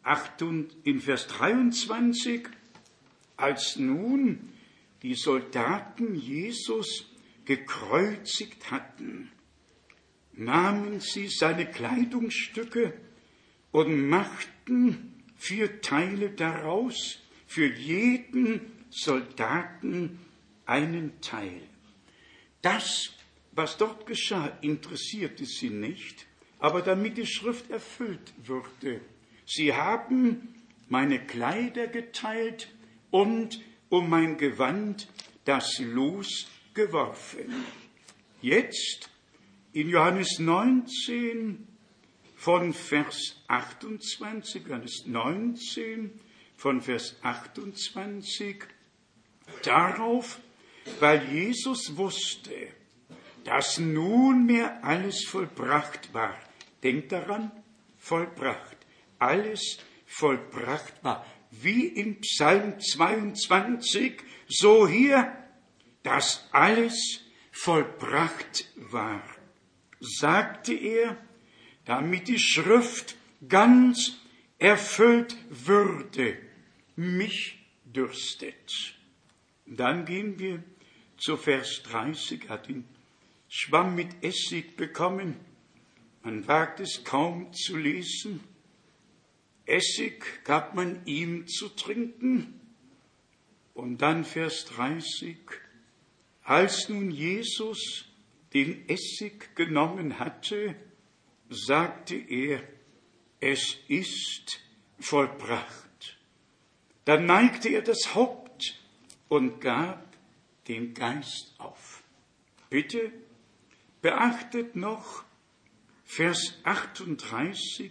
Speaker 2: 23, als nun die Soldaten Jesus gekreuzigt hatten, nahmen sie seine Kleidungsstücke und machten 4 Teile daraus, für jeden Soldaten einen Teil. Das, was dort geschah, interessierte sie nicht, aber damit die Schrift erfüllt würde. Sie haben meine Kleider geteilt und um mein Gewand das Los geworfen. Jetzt in Johannes 19 von Vers 28, Johannes 19 von Vers 28, darauf, weil Jesus wusste, dass nunmehr alles vollbracht war. Denkt daran, vollbracht. Alles vollbracht war. Wie in Psalm 22, so hier, dass alles vollbracht war, sagte er, damit die Schrift ganz erfüllt würde. Mich dürstet. Dann gehen wir zu Vers 30, hat den Schwamm mit Essig bekommen. Man wagt es kaum zu lesen. Essig gab man ihm zu trinken. Und dann Vers 30. Als nun Jesus den Essig genommen hatte, sagte er, es ist vollbracht. Dann neigte er das Haupt und gab den Geist auf. Bitte beachtet noch Vers 38,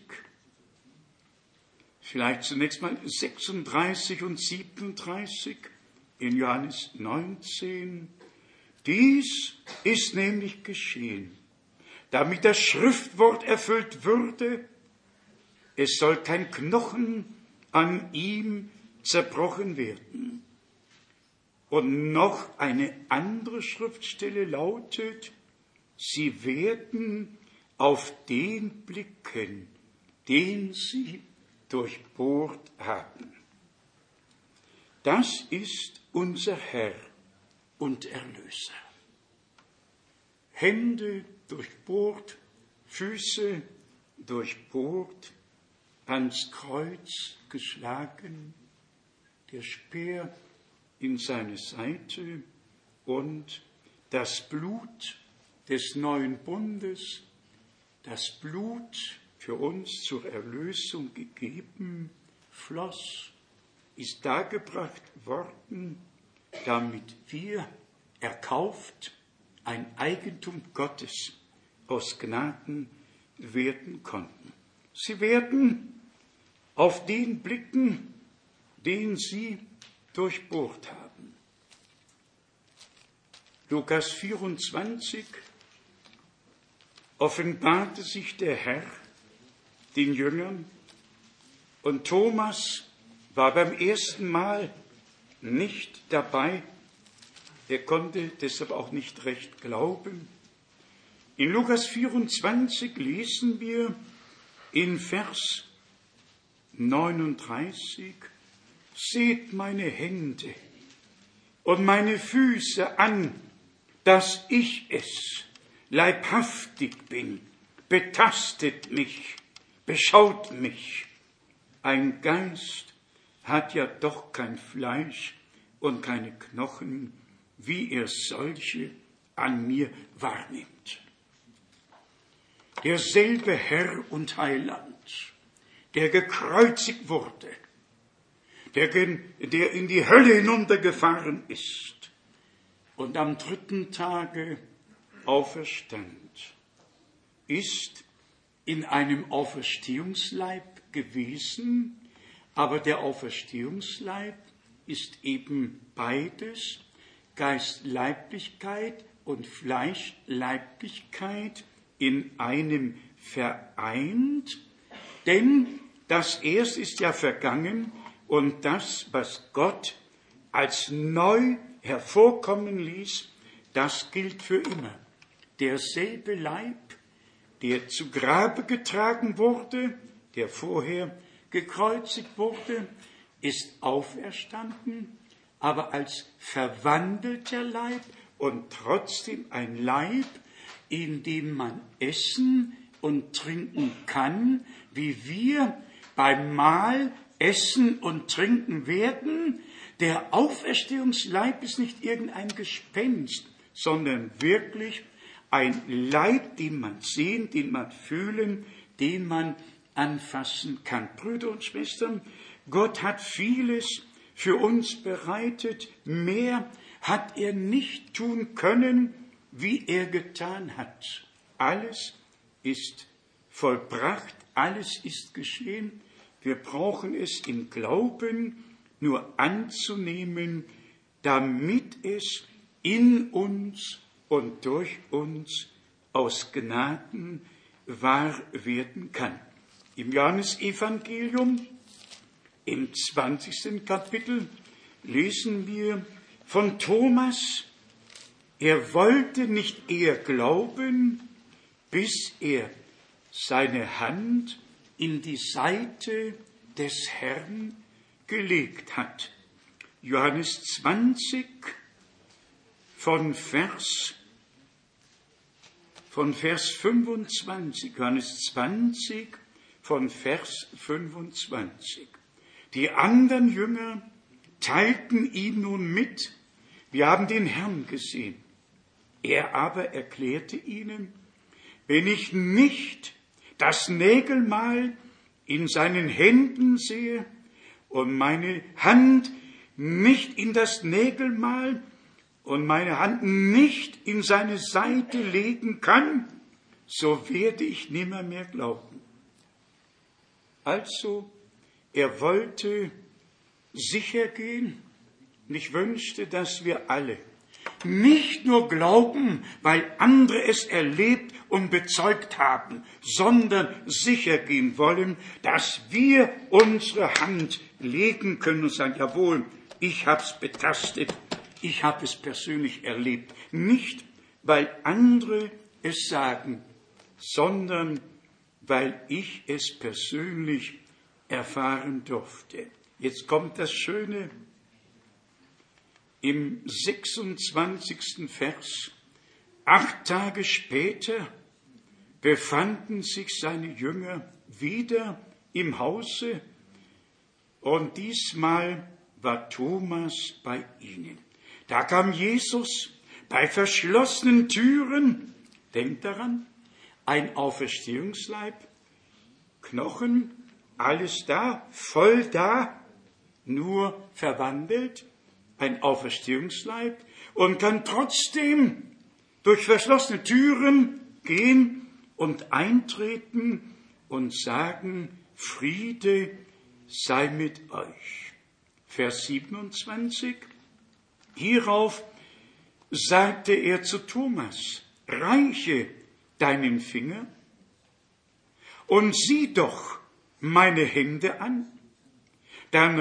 Speaker 2: vielleicht zunächst mal 36 und 37 in Johannes 19. Dies ist nämlich geschehen, damit das Schriftwort erfüllt würde, es soll kein Knochen an ihm zerbrochen werden. Und noch eine andere Schriftstelle lautet, sie werden auf den blicken, den sie durchbohrt haben. Das ist unser Herr und Erlöser. Hände durchbohrt, Füße durchbohrt, ans Kreuz geschlagen, der Speer in seine Seite und das Blut des neuen Bundes, das Blut für uns zur Erlösung gegeben, floss, ist dargebracht worden, damit wir erkauft ein Eigentum Gottes aus Gnaden werden konnten. Sie werden auf den blicken, den sie durchbohrt haben. Lukas 24 offenbarte sich der Herr den Jüngern und Thomas war beim ersten Mal nicht dabei. Er konnte deshalb auch nicht recht glauben. In Lukas 24 lesen wir in Vers 39, seht meine Hände und meine Füße an, dass ich es leibhaftig bin, betastet mich, beschaut mich. Ein Geist hat ja doch kein Fleisch und keine Knochen, wie er solche an mir wahrnimmt. Derselbe Herr und Heiland, der gekreuzigt wurde, der in die Hölle hinuntergefahren ist und am 3. Tage auferstand, ist in einem Auferstehungsleib gewesen, aber der Auferstehungsleib ist eben beides, Geistleiblichkeit und Fleischleiblichkeit in einem vereint, denn das Erste ist ja vergangen und das, was Gott als neu hervorkommen ließ, das gilt für immer. Derselbe Leib, der zu Grabe getragen wurde, der vorher gekreuzigt wurde, ist auferstanden, aber als verwandelter Leib und trotzdem ein Leib, in dem man essen und trinken kann, wie wir beim Mahl essen und trinken werden. Der Auferstehungsleib ist nicht irgendein Gespenst, sondern wirklich ein Leib, den man sehen, den man fühlen, den man anfassen kann. Brüder und Schwestern, Gott hat vieles für uns bereitet. Mehr hat er nicht tun können, wie er getan hat. Alles ist vollbracht, alles ist geschehen. Wir brauchen es im Glauben nur anzunehmen, damit es in uns und durch uns aus Gnaden wahr werden kann. Im Johannesevangelium, im 20. Kapitel, lesen wir von Thomas. Er wollte nicht eher glauben, bis er seine Hand in die Seite des Herrn gelegt hat. Johannes 20 von Vers 25. Johannes 20 von Vers 25. Die anderen Jünger teilten ihm nun mit, wir haben den Herrn gesehen. Er aber erklärte ihnen, wenn ich nicht das Nägelmal in seinen Händen sehe und meine Hand nicht in das Nägelmal und meine Hand nicht in seine Seite legen kann, so werde ich nimmermehr glauben. Also, er wollte sicher gehen, und ich wünschte, dass wir alle nicht nur glauben, weil andere es erlebt und bezeugt haben, sondern sicher gehen wollen, dass wir unsere Hand legen können und sagen, jawohl, ich habe es betastet, ich habe es persönlich erlebt. Nicht, weil andere es sagen, sondern weil ich es persönlich erfahren durfte. Jetzt kommt das Schöne. Im 26. Vers, 8 Tage später, befanden sich seine Jünger wieder im Hause und diesmal war Thomas bei ihnen. Da kam Jesus bei verschlossenen Türen, denkt daran, ein Auferstehungsleib, Knochen, alles da, voll da, nur verwandelt, ein Auferstehungsleib, und kann trotzdem durch verschlossene Türen gehen und eintreten und sagen, Friede sei mit euch. Vers 27, hierauf sagte er zu Thomas, reiche deinen Finger und sieh doch meine Hände an, dann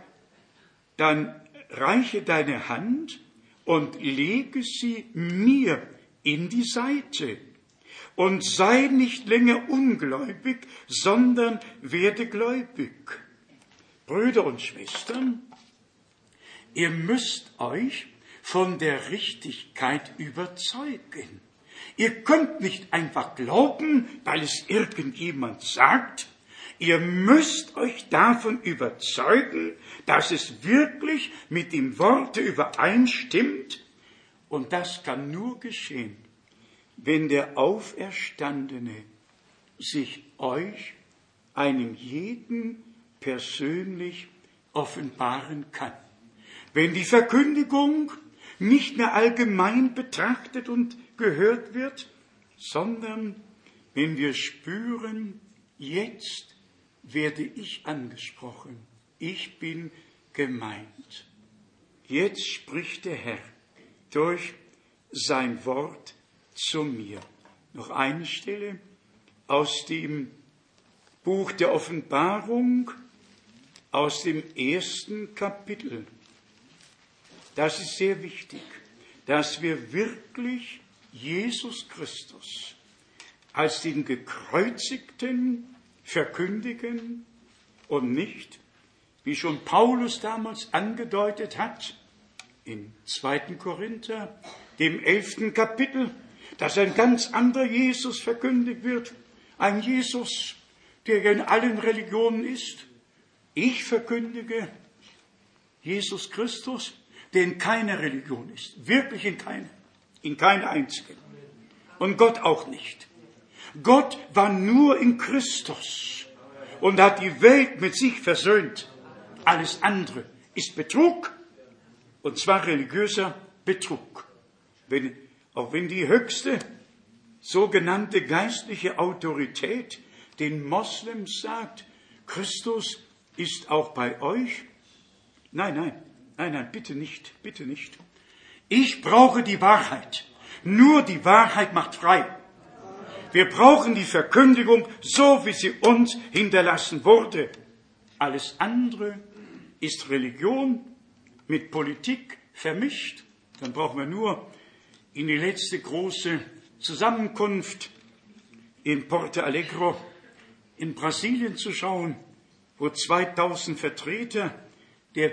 Speaker 2: reiche deine Hand und lege sie mir in die Seite und sei nicht länger ungläubig, sondern werde gläubig. Brüder und Schwestern, ihr müsst euch von der Richtigkeit überzeugen. Ihr könnt nicht einfach glauben, weil es irgendjemand sagt. Ihr müsst euch davon überzeugen, dass es wirklich mit dem Worte übereinstimmt. Und das kann nur geschehen, wenn der Auferstandene sich euch, einem jeden, persönlich offenbaren kann. Wenn die Verkündigung nicht mehr allgemein betrachtet und gehört wird, sondern wenn wir spüren, jetzt werde ich angesprochen, ich bin gemeint. Jetzt spricht der Herr durch sein Wort zu mir. Noch eine Stelle aus dem Buch der Offenbarung, aus dem 1. Kapitel. Das ist sehr wichtig, dass wir wirklich Jesus Christus als den Gekreuzigten verkündigen und nicht, wie schon Paulus damals angedeutet hat, im 2. Korinther, dem 11. Kapitel, dass ein ganz anderer Jesus verkündigt wird. Ein Jesus, der in allen Religionen ist. Ich verkündige Jesus Christus, der in keiner Religion ist. Wirklich in keiner einzigen. Und Gott auch nicht. Gott war nur in Christus und hat die Welt mit sich versöhnt. Alles andere ist Betrug, und zwar religiöser Betrug. Auch wenn die höchste sogenannte geistliche Autorität den Moslems sagt, Christus ist auch bei euch. Nein, bitte nicht. Ich brauche die Wahrheit. Nur die Wahrheit macht frei. Wir brauchen die Verkündigung, so wie sie uns hinterlassen wurde. Alles andere ist Religion mit Politik vermischt. Dann brauchen wir nur in die letzte große Zusammenkunft in Porto Alegre in Brasilien zu schauen, wo 2000 Vertreter der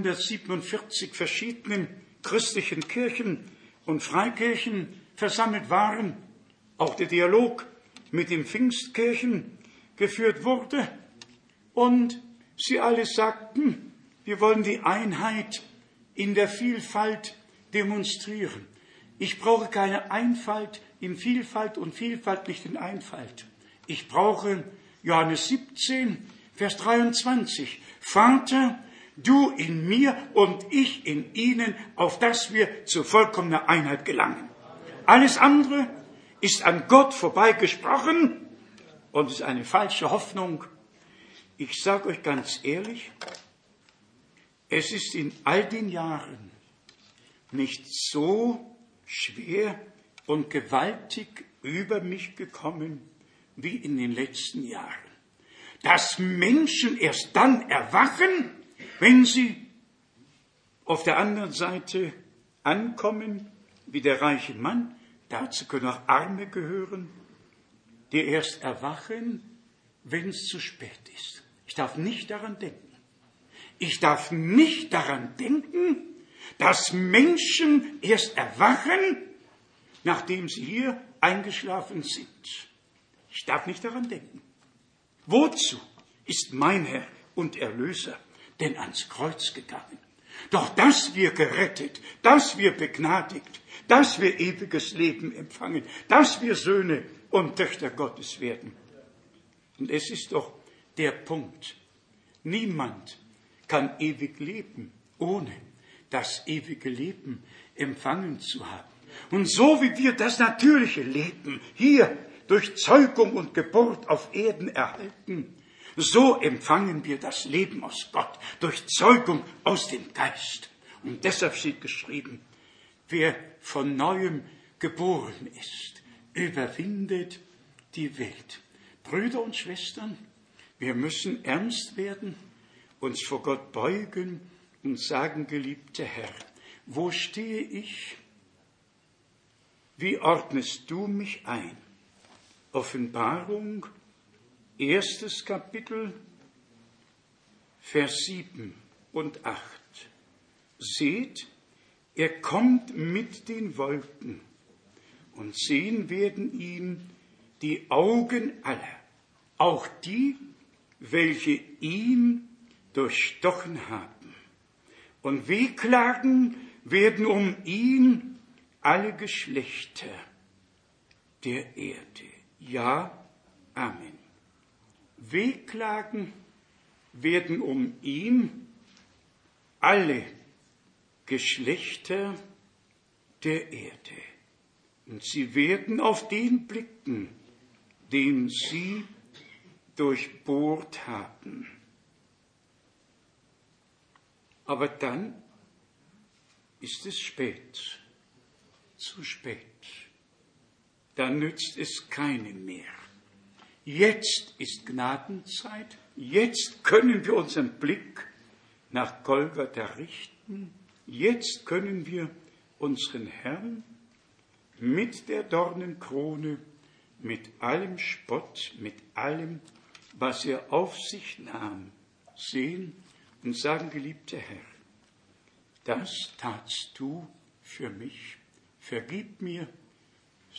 Speaker 2: 347 verschiedenen christlichen Kirchen und Freikirchen versammelt waren. Auch der Dialog mit den Pfingstkirchen geführt wurde. Und sie alle sagten, wir wollen die Einheit in der Vielfalt demonstrieren. Ich brauche keine Einfalt in Vielfalt und Vielfalt nicht in Einfalt. Ich brauche Johannes 17, Vers 23. Vater, du in mir und ich in ihnen, auf dass wir zu vollkommener Einheit gelangen. Alles andere ist an Gott vorbeigesprochen und ist eine falsche Hoffnung. Ich sage euch ganz ehrlich, es ist in all den Jahren nicht so schwer und gewaltig über mich gekommen wie in den letzten Jahren. Dass Menschen erst dann erwachen, wenn sie auf der anderen Seite ankommen, wie der reiche Mann. Dazu können auch Arme gehören, die erst erwachen, wenn es zu spät ist. Ich darf nicht daran denken. Ich darf nicht daran denken, dass Menschen erst erwachen, nachdem sie hier eingeschlafen sind. Ich darf nicht daran denken. Wozu ist mein Herr und Erlöser denn ans Kreuz gegangen? Doch dass wir gerettet, dass wir begnadigt, dass wir ewiges Leben empfangen, dass wir Söhne und Töchter Gottes werden. Und es ist doch der Punkt. Niemand kann ewig leben, ohne das ewige Leben empfangen zu haben. Und so wie wir das natürliche Leben hier durch Zeugung und Geburt auf Erden erhalten, so empfangen wir das Leben aus Gott, durch Zeugung aus dem Geist. Und deshalb steht geschrieben, wer von Neuem geboren ist, überwindet die Welt. Brüder und Schwestern, wir müssen ernst werden, uns vor Gott beugen und sagen, geliebter Herr, wo stehe ich? Wie ordnest du mich ein? Offenbarung, 1. Kapitel, Vers 7 und 8. Seht, er kommt mit den Wolken, und sehen werden ihn die Augen aller, auch die, welche ihn durchstochen haben. Und wehklagen werden um ihn alle Geschlechter der Erde. Ja, Amen. Wehklagen werden um ihn alle Geschlechter der Erde. Und sie werden auf den blicken, den sie durchbohrt haben. Aber dann ist es spät, zu spät. Dann nützt es keinem mehr. Jetzt ist Gnadenzeit, jetzt können wir unseren Blick nach Golgatha richten, jetzt können wir unseren Herrn mit der Dornenkrone, mit allem Spott, mit allem, was er auf sich nahm, sehen und sagen, geliebter Herr, das tatst du für mich, vergib mir,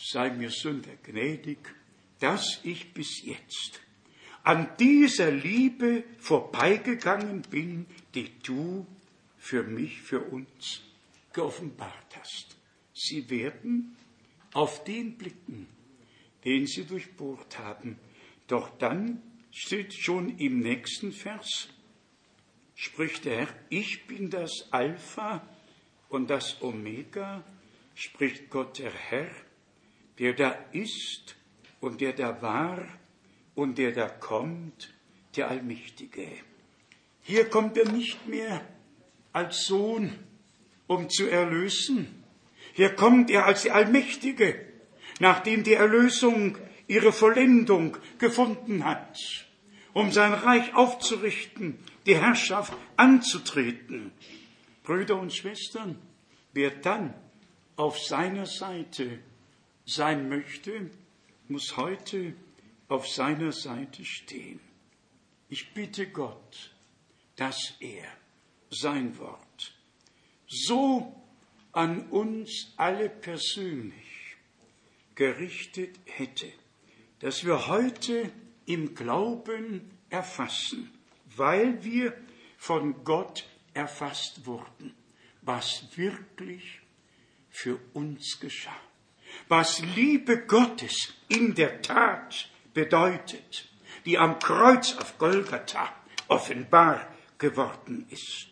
Speaker 2: sei mir Sünder gnädig, dass ich bis jetzt an dieser Liebe vorbeigegangen bin, die du für mich, für uns geoffenbart hast. Sie werden auf den blicken, den sie durchbohrt haben. Doch dann steht schon im nächsten Vers, spricht der Herr, ich bin das Alpha und das Omega, spricht Gott der Herr, der da ist und der da war und der da kommt, der Allmächtige. Hier kommt er nicht mehr als Sohn, um zu erlösen. Hier kommt er als der Allmächtige, nachdem die Erlösung ihre Vollendung gefunden hat, um sein Reich aufzurichten, die Herrschaft anzutreten. Brüder und Schwestern, wer dann auf seiner Seite sein möchte, muss heute auf seiner Seite stehen. Ich bitte Gott, dass er sein Wort so an uns alle persönlich gerichtet hätte, dass wir heute im Glauben erfassen, weil wir von Gott erfasst wurden, was wirklich für uns geschah, was Liebe Gottes in der Tat bedeutet, die am Kreuz auf Golgatha offenbar geworden ist.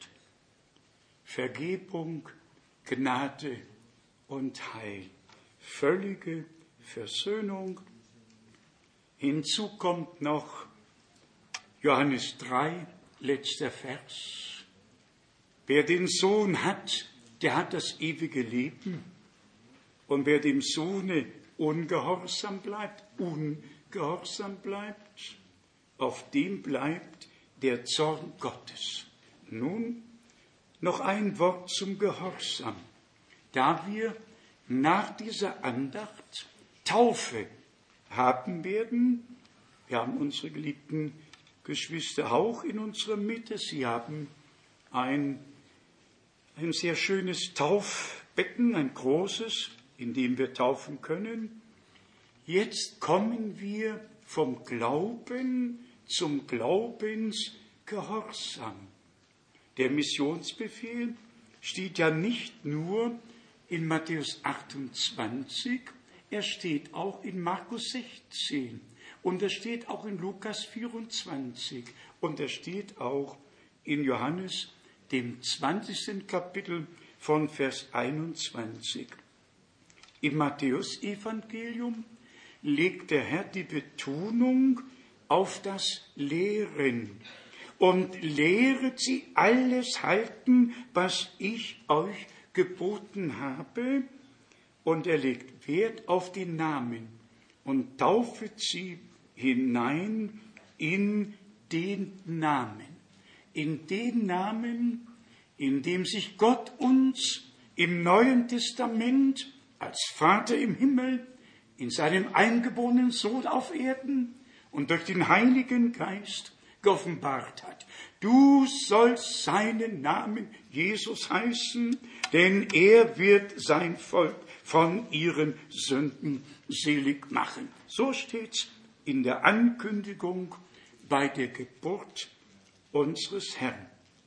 Speaker 2: Vergebung, Gnade und Heil, völlige Versöhnung. Hinzu kommt noch Johannes 3, letzter Vers. Wer den Sohn hat, der hat das ewige Leben. Und wer dem Sohne ungehorsam bleibt, auf dem bleibt der Zorn Gottes. Nun noch ein Wort zum Gehorsam. Da wir nach dieser Andacht Taufe haben werden, wir haben unsere geliebten Geschwister auch in unserer Mitte, sie haben ein sehr schönes Taufbecken, ein großes, in dem wir taufen können. Jetzt kommen wir vom Glauben zum Glaubensgehorsam. Der Missionsbefehl steht ja nicht nur in Matthäus 28, er steht auch in Markus 16 und er steht auch in Lukas 24 und er steht auch in Johannes, dem 20. Kapitel von Vers 21. Im Matthäus-Evangelium legt der Herr die Betonung auf das Lehren und lehret sie alles halten, was ich euch geboten habe. Und er legt Wert auf den Namen und taufet sie hinein in den Namen. In den Namen, in dem sich Gott uns im Neuen Testament als Vater im Himmel, in seinem eingeborenen Sohn auf Erden und durch den Heiligen Geist geoffenbart hat. Du sollst seinen Namen Jesus heißen, denn er wird sein Volk von ihren Sünden selig machen. So steht's in der Ankündigung bei der Geburt unseres Herrn.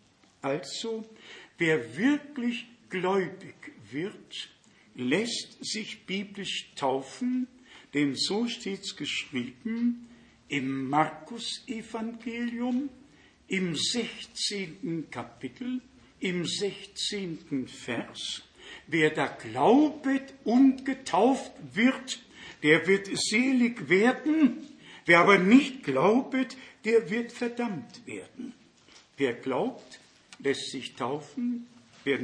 Speaker 2: Also, wer wirklich gläubig wird, lässt sich biblisch taufen, denn so steht's geschrieben im Markus-Evangelium, im 16. Kapitel, im 16. Vers. Wer da glaubet und getauft wird, der wird selig werden. Wer aber nicht glaubet, der wird verdammt werden. Wer glaubt, lässt sich taufen. Wer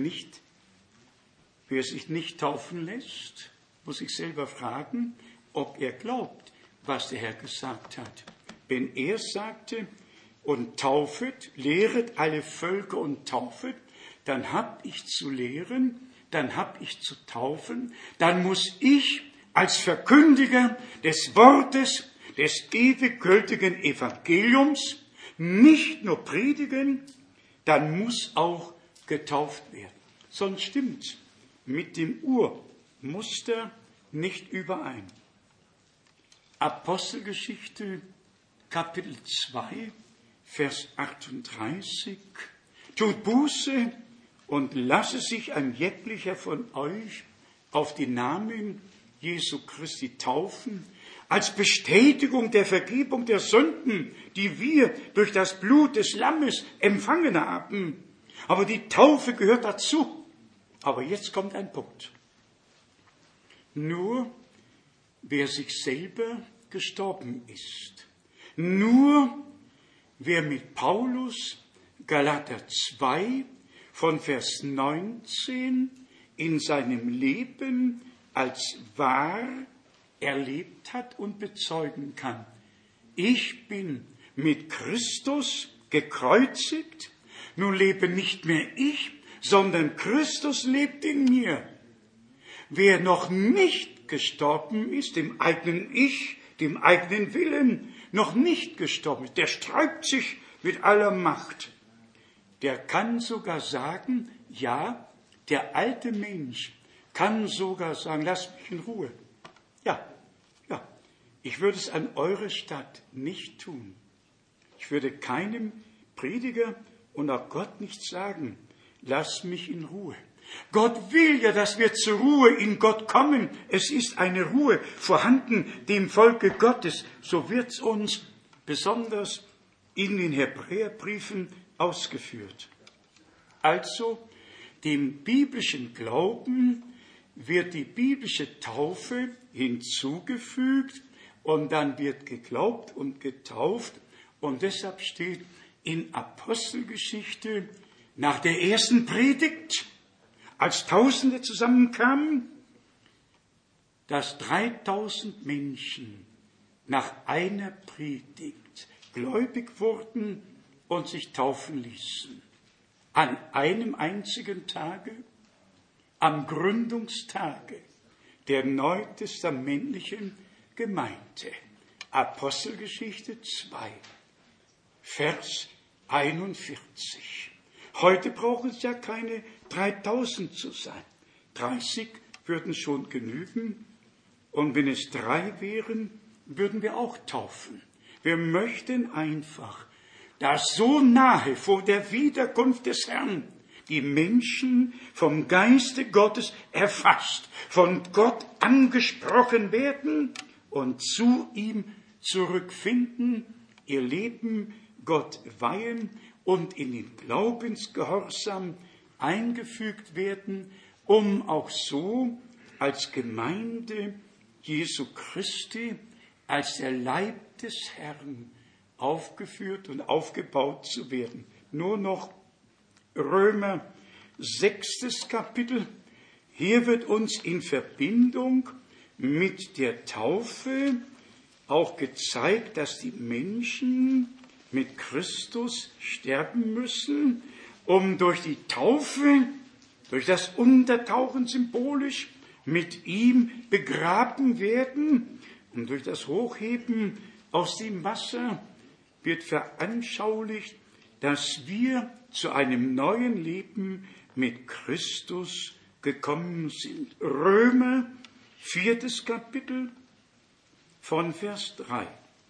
Speaker 2: sich nicht taufen lässt, muss sich selber fragen, ob er glaubt, was der Herr gesagt hat. Wenn er sagte, und taufet, lehret alle Völker und taufet, dann hab ich zu lehren, dann hab ich zu taufen, dann muss ich als Verkündiger des Wortes, des ewig gültigen Evangeliums nicht nur predigen, dann muss auch getauft werden. Sonst stimmt's mit dem Urmuster nicht überein. Apostelgeschichte, Kapitel 2, Vers 38. Tut Buße und lasse sich ein jeglicher von euch auf den Namen Jesu Christi taufen, als Bestätigung der Vergebung der Sünden, die wir durch das Blut des Lammes empfangen haben. Aber die Taufe gehört dazu. Aber jetzt kommt ein Punkt. Nur wer sich selber gestorben ist, nur wer mit Paulus Galater 2 von Vers 19 in seinem Leben als wahr erlebt hat und bezeugen kann. Ich bin mit Christus gekreuzigt, nun lebe nicht mehr ich, sondern Christus lebt in mir. Wer noch nicht gestorben ist, dem eigenen Ich, dem eigenen Willen, noch nicht gestorben ist, der sträubt sich mit aller Macht. Der kann sogar sagen, ja, der alte Mensch kann sogar sagen, lass mich in Ruhe. Ja, ich würde es an eure Stadt nicht tun. Ich würde keinem Prediger und auch Gott nicht sagen, lass mich in Ruhe. Gott will ja, dass wir zur Ruhe in Gott kommen. Es ist eine Ruhe vorhanden dem Volke Gottes. So wird es uns besonders in den Hebräerbriefen ausgeführt. Also, dem biblischen Glauben wird die biblische Taufe hinzugefügt und dann wird geglaubt und getauft. Und deshalb steht in Apostelgeschichte nach der ersten Predigt, als Tausende zusammenkamen, dass 3000 Menschen nach einer Predigt gläubig wurden und sich taufen ließen. An einem einzigen Tage, am Gründungstage der neutestamentlichen Gemeinde. Apostelgeschichte 2, Vers 41. Heute brauchen es ja keine 3000 zu sein. 30 würden schon genügen. Und wenn es 3 wären, würden wir auch taufen. Wir möchten einfach, dass so nahe vor der Wiederkunft des Herrn die Menschen vom Geiste Gottes erfasst, von Gott angesprochen werden und zu ihm zurückfinden, ihr Leben Gott weihen und in den Glaubensgehorsam eingefügt werden, um auch so als Gemeinde Jesu Christi, als der Leib des Herrn aufgeführt und aufgebaut zu werden. Nur noch Römer 6. Kapitel. Hier wird uns in Verbindung mit der Taufe auch gezeigt, dass die Menschen mit Christus sterben müssen, um durch die Taufe, durch das Untertauchen symbolisch, mit ihm begraben werden. Und durch das Hochheben aus dem Wasser wird veranschaulicht, dass wir zu einem neuen Leben mit Christus gekommen sind. Römer 4. Kapitel von Vers 3.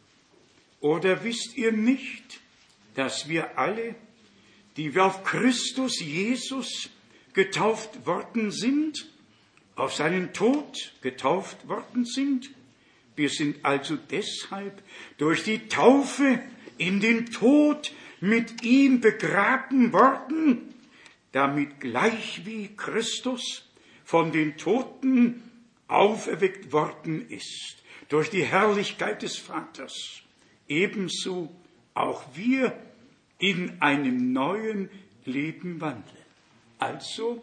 Speaker 2: Oder wisst ihr nicht, dass wir alle, die wir auf Christus Jesus getauft worden sind, auf seinen Tod getauft worden sind? Wir sind also deshalb durch die Taufe in den Tod mit ihm begraben worden, damit gleich wie Christus von den Toten auferweckt worden ist durch die Herrlichkeit des Vaters, ebenso auch wir in einem neuen Leben wandeln. Also,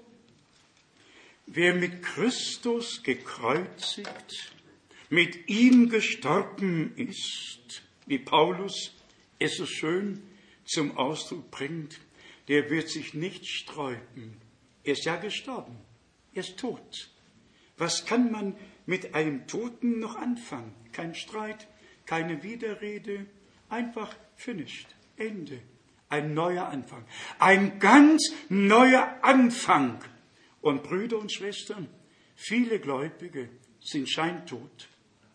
Speaker 2: wer mit Christus gekreuzigt, mit ihm gestorben ist, wie Paulus es so schön zum Ausdruck bringt, der wird sich nicht sträuben. Er ist ja gestorben, er ist tot. Was kann man mit einem Toten noch anfangen? Kein Streit, keine Widerrede, einfach finished, Ende. Ein neuer Anfang, ein ganz neuer Anfang. Und Brüder und Schwestern, viele Gläubige sind scheintot.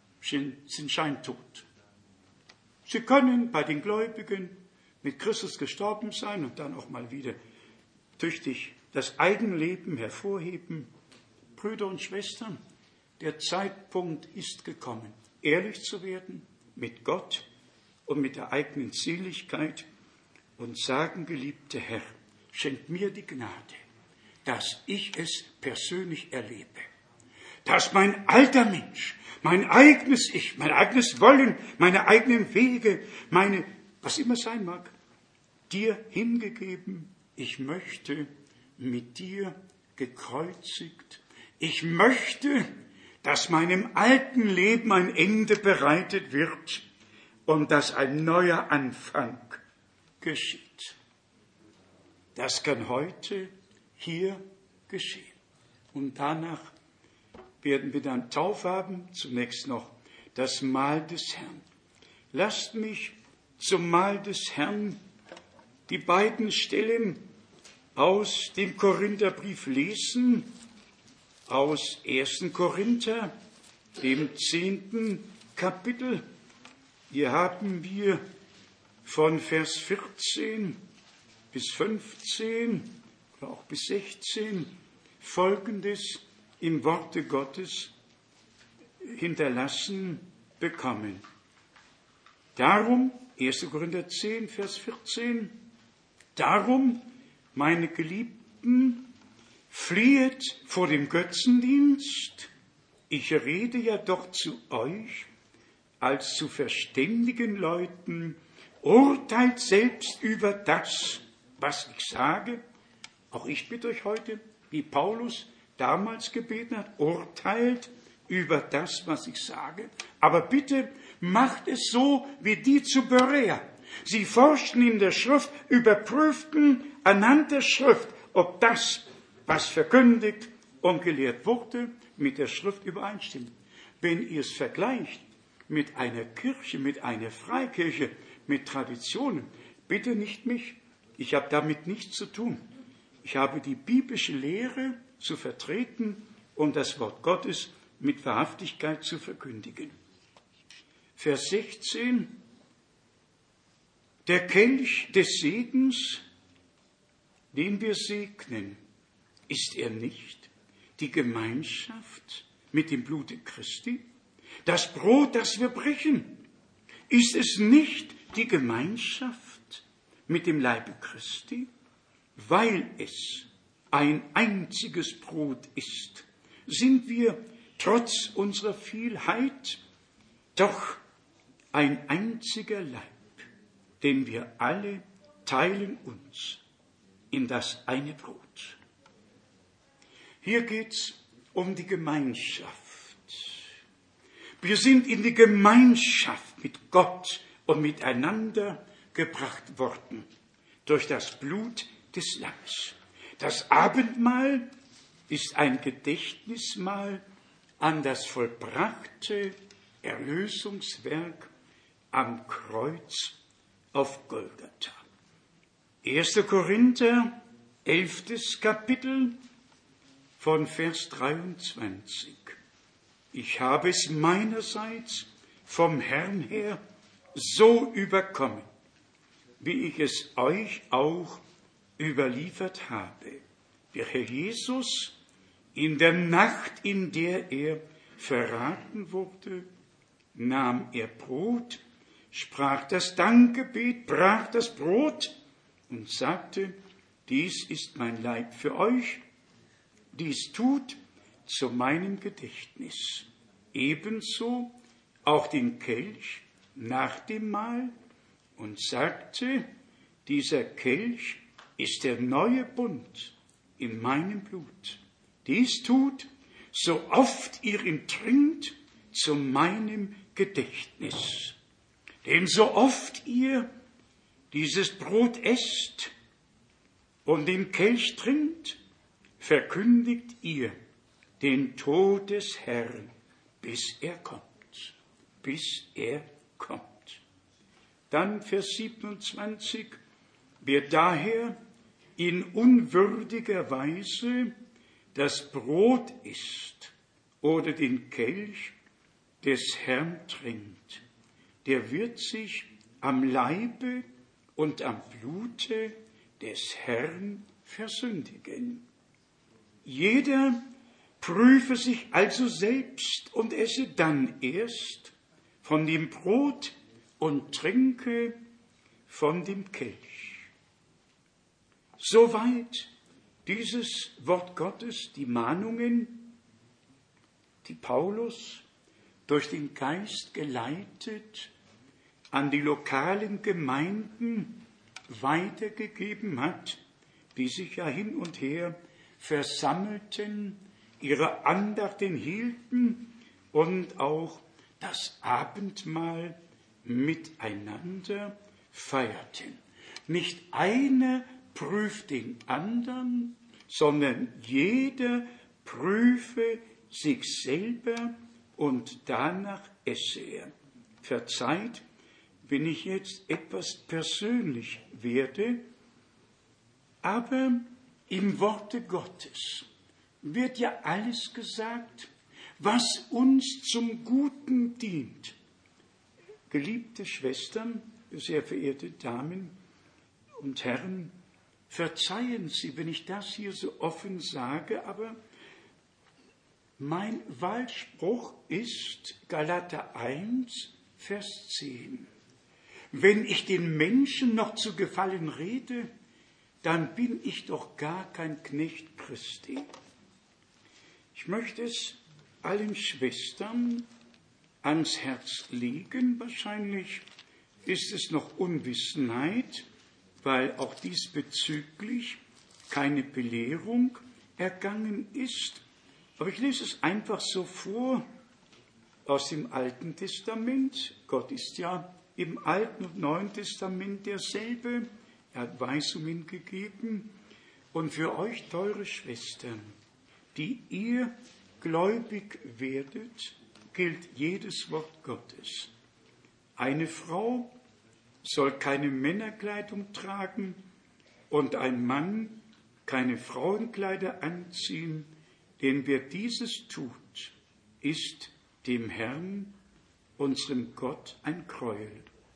Speaker 2: Sie können bei den Gläubigen mit Christus gestorben sein und dann auch mal wieder tüchtig das Eigenleben hervorheben. Brüder und Schwestern, der Zeitpunkt ist gekommen, ehrlich zu werden mit Gott und mit der eigenen Seligkeit und sagen, geliebter Herr, schenk mir die Gnade, dass ich es persönlich erlebe, dass mein alter Mensch, mein eigenes Ich, mein eigenes Wollen, meine eigenen Wege, was immer sein mag, dir hingegeben, ich möchte mit dir gekreuzigt. Ich möchte, dass meinem alten Leben ein Ende bereitet wird und dass ein neuer Anfang geschieht. Das kann heute hier geschehen. Und danach werden wir dann Taufe haben, zunächst noch das Mahl des Herrn. Lasst mich zum Mahl des Herrn die beiden Stellen aus dem Korintherbrief lesen, aus 1. Korinther, dem 10. Kapitel. Hier haben wir von Vers 14 bis 15 oder auch bis 16 Folgendes im Worte Gottes hinterlassen bekommen. Darum, 1. Korinther 10, Vers 14, darum, meine Geliebten, fliehet vor dem Götzendienst. Ich rede ja doch zu euch als zu verständigen Leuten, urteilt selbst über das, was ich sage. Auch ich bitte euch heute, wie Paulus damals gebeten hat, urteilt über das, was ich sage. Aber bitte macht es so wie die zu Berea. Sie forschten in der Schrift, überprüften anhand der Schrift, ob das, was verkündigt und gelehrt wurde, mit der Schrift übereinstimmt. Wenn ihr es vergleicht mit einer Kirche, mit einer Freikirche, mit Traditionen, bitte nicht mich, ich habe damit nichts zu tun. Ich habe die biblische Lehre zu vertreten und das Wort Gottes mit Wahrhaftigkeit zu verkündigen. Vers 16, der Kelch des Segens, den wir segnen, ist er nicht die Gemeinschaft mit dem Blute Christi? Das Brot, das wir brechen, ist es nicht die Gemeinschaft mit dem Leibe Christi? Weil es ein einziges Brot ist, sind wir trotz unserer Vielheit doch ein einziger Leib, denn wir alle teilen uns in das eine Brot. Hier geht's um die Gemeinschaft. Wir sind in die Gemeinschaft mit Gott und miteinander gebracht worden durch das Blut des Lammes. Das Abendmahl ist ein Gedächtnismahl an das vollbrachte Erlösungswerk am Kreuz auf Golgatha. 1. Korinther, 11. Kapitel von Vers 23. Ich habe es meinerseits vom Herrn her so überkommen, wie ich es euch auch überliefert habe. Der Herr Jesus in der Nacht, in der er verraten wurde, nahm er Brot, sprach das Dankgebet, brach das Brot und sagte, dies ist mein Leib für euch, dies tut zu meinem Gedächtnis. Ebenso auch den Kelch nach dem Mahl und sagte, dieser Kelch ist der neue Bund in meinem Blut. Dies tut, so oft ihr ihn trinkt, zu meinem Gedächtnis. Denn so oft ihr dieses Brot esst und den Kelch trinkt, verkündigt ihr den Tod des Herrn, bis er kommt. Bis er kommt. Dann Vers 27. Wer daher in unwürdiger Weise das Brot isst oder den Kelch des Herrn trinkt, der wird sich am Leibe und am Blute des Herrn versündigen. Jeder prüfe sich also selbst und esse dann erst von dem Brot und trinke von dem Kelch. Soweit dieses Wort Gottes, die Mahnungen, die Paulus durch den Geist geleitet an die lokalen Gemeinden weitergegeben hat, die sich ja hin und her versammelten, ihre Andachten hielten und auch das Abendmahl miteinander feierten. Nicht einer prüft den anderen, sondern jeder prüfe sich selber und danach esse er. Verzeiht, wenn ich jetzt etwas persönlich werde, aber im Worte Gottes wird ja alles gesagt, was uns zum Guten dient. Geliebte Schwestern, sehr verehrte Damen und Herren, verzeihen Sie, wenn ich das hier so offen sage, aber mein Wahlspruch ist Galater 1, Vers 10. Wenn ich den Menschen noch zu Gefallen rede, dann bin ich doch gar kein Knecht Christi. Ich möchte es allen Schwestern ans Herz legen. Wahrscheinlich ist es noch Unwissenheit, weil auch diesbezüglich keine Belehrung ergangen ist. Aber ich lese es einfach so vor aus dem Alten Testament. Gott ist ja im Alten und Neuen Testament derselbe. Er hat Weisungen gegeben. Und für euch, teure Schwestern, die ihr gläubig werdet, gilt jedes Wort Gottes. Eine Frau soll keine Männerkleidung tragen und ein Mann keine Frauenkleider anziehen, denn wer dieses tut, ist dem Herrn, unserem Gott, ein Gräuel.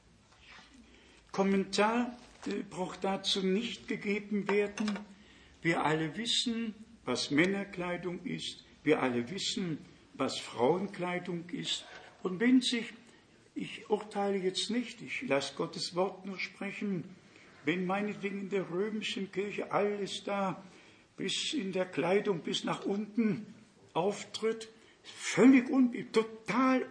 Speaker 2: Kommentar braucht dazu nicht gegeben werden. Wir alle wissen, was Männerkleidung ist. Wir alle wissen, was Frauenkleidung ist. Und wenn sich, ich urteile jetzt nicht, ich lasse Gottes Wort nur sprechen, wenn meinetwegen in der römischen Kirche alles da bis in der Kleidung bis nach unten auftritt, völlig unbiblisch, total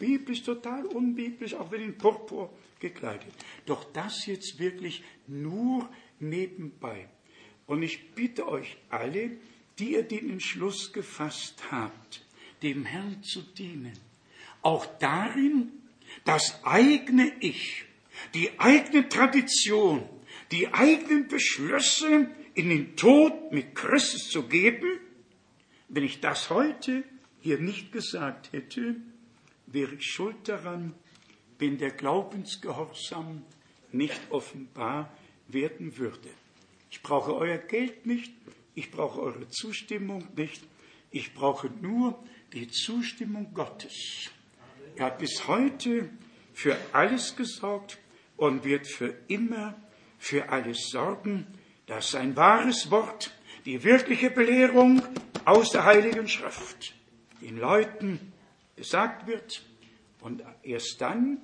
Speaker 2: unbiblisch, auch wenn in Purpur gekleidet. Doch das jetzt wirklich nur nebenbei. Und ich bitte euch alle, die ihr den Entschluss gefasst habt, dem Herrn zu dienen, auch darin das eigene Ich, die eigene Tradition, die eigenen Beschlüsse in den Tod mit Christus zu geben. Wenn ich das heute hier nicht gesagt hätte, wäre ich schuld daran, wenn der Glaubensgehorsam nicht offenbar werden würde. Ich brauche euer Geld nicht, ich brauche eure Zustimmung nicht, ich brauche nur die Zustimmung Gottes. Er hat bis heute für alles gesorgt und wird für immer für alles sorgen, dass sein wahres Wort, die wirkliche Belehrung aus der Heiligen Schrift den Leuten gesagt wird. Und erst dann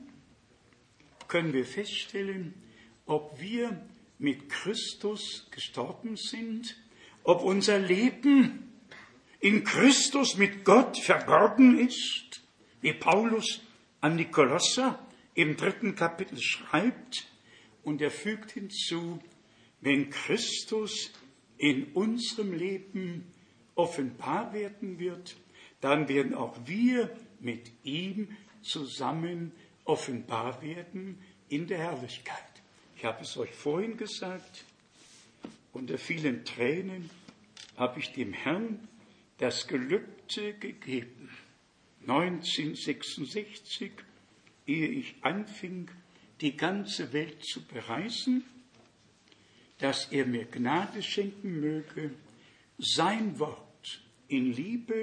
Speaker 2: können wir feststellen, ob wir mit Christus gestorben sind, ob unser Leben in Christus mit Gott verborgen ist, wie Paulus an die Kolosser im 3. Kapitel schreibt. Und er fügt hinzu, wenn Christus in unserem Leben offenbar werden wird, dann werden auch wir mit ihm zusammen offenbar werden in der Herrlichkeit. Ich habe es euch vorhin gesagt, unter vielen Tränen habe ich dem Herrn das Gelübde gegeben. 1966, ehe ich anfing, die ganze Welt zu bereisen, dass er mir Gnade schenken möge, sein Wort in Liebe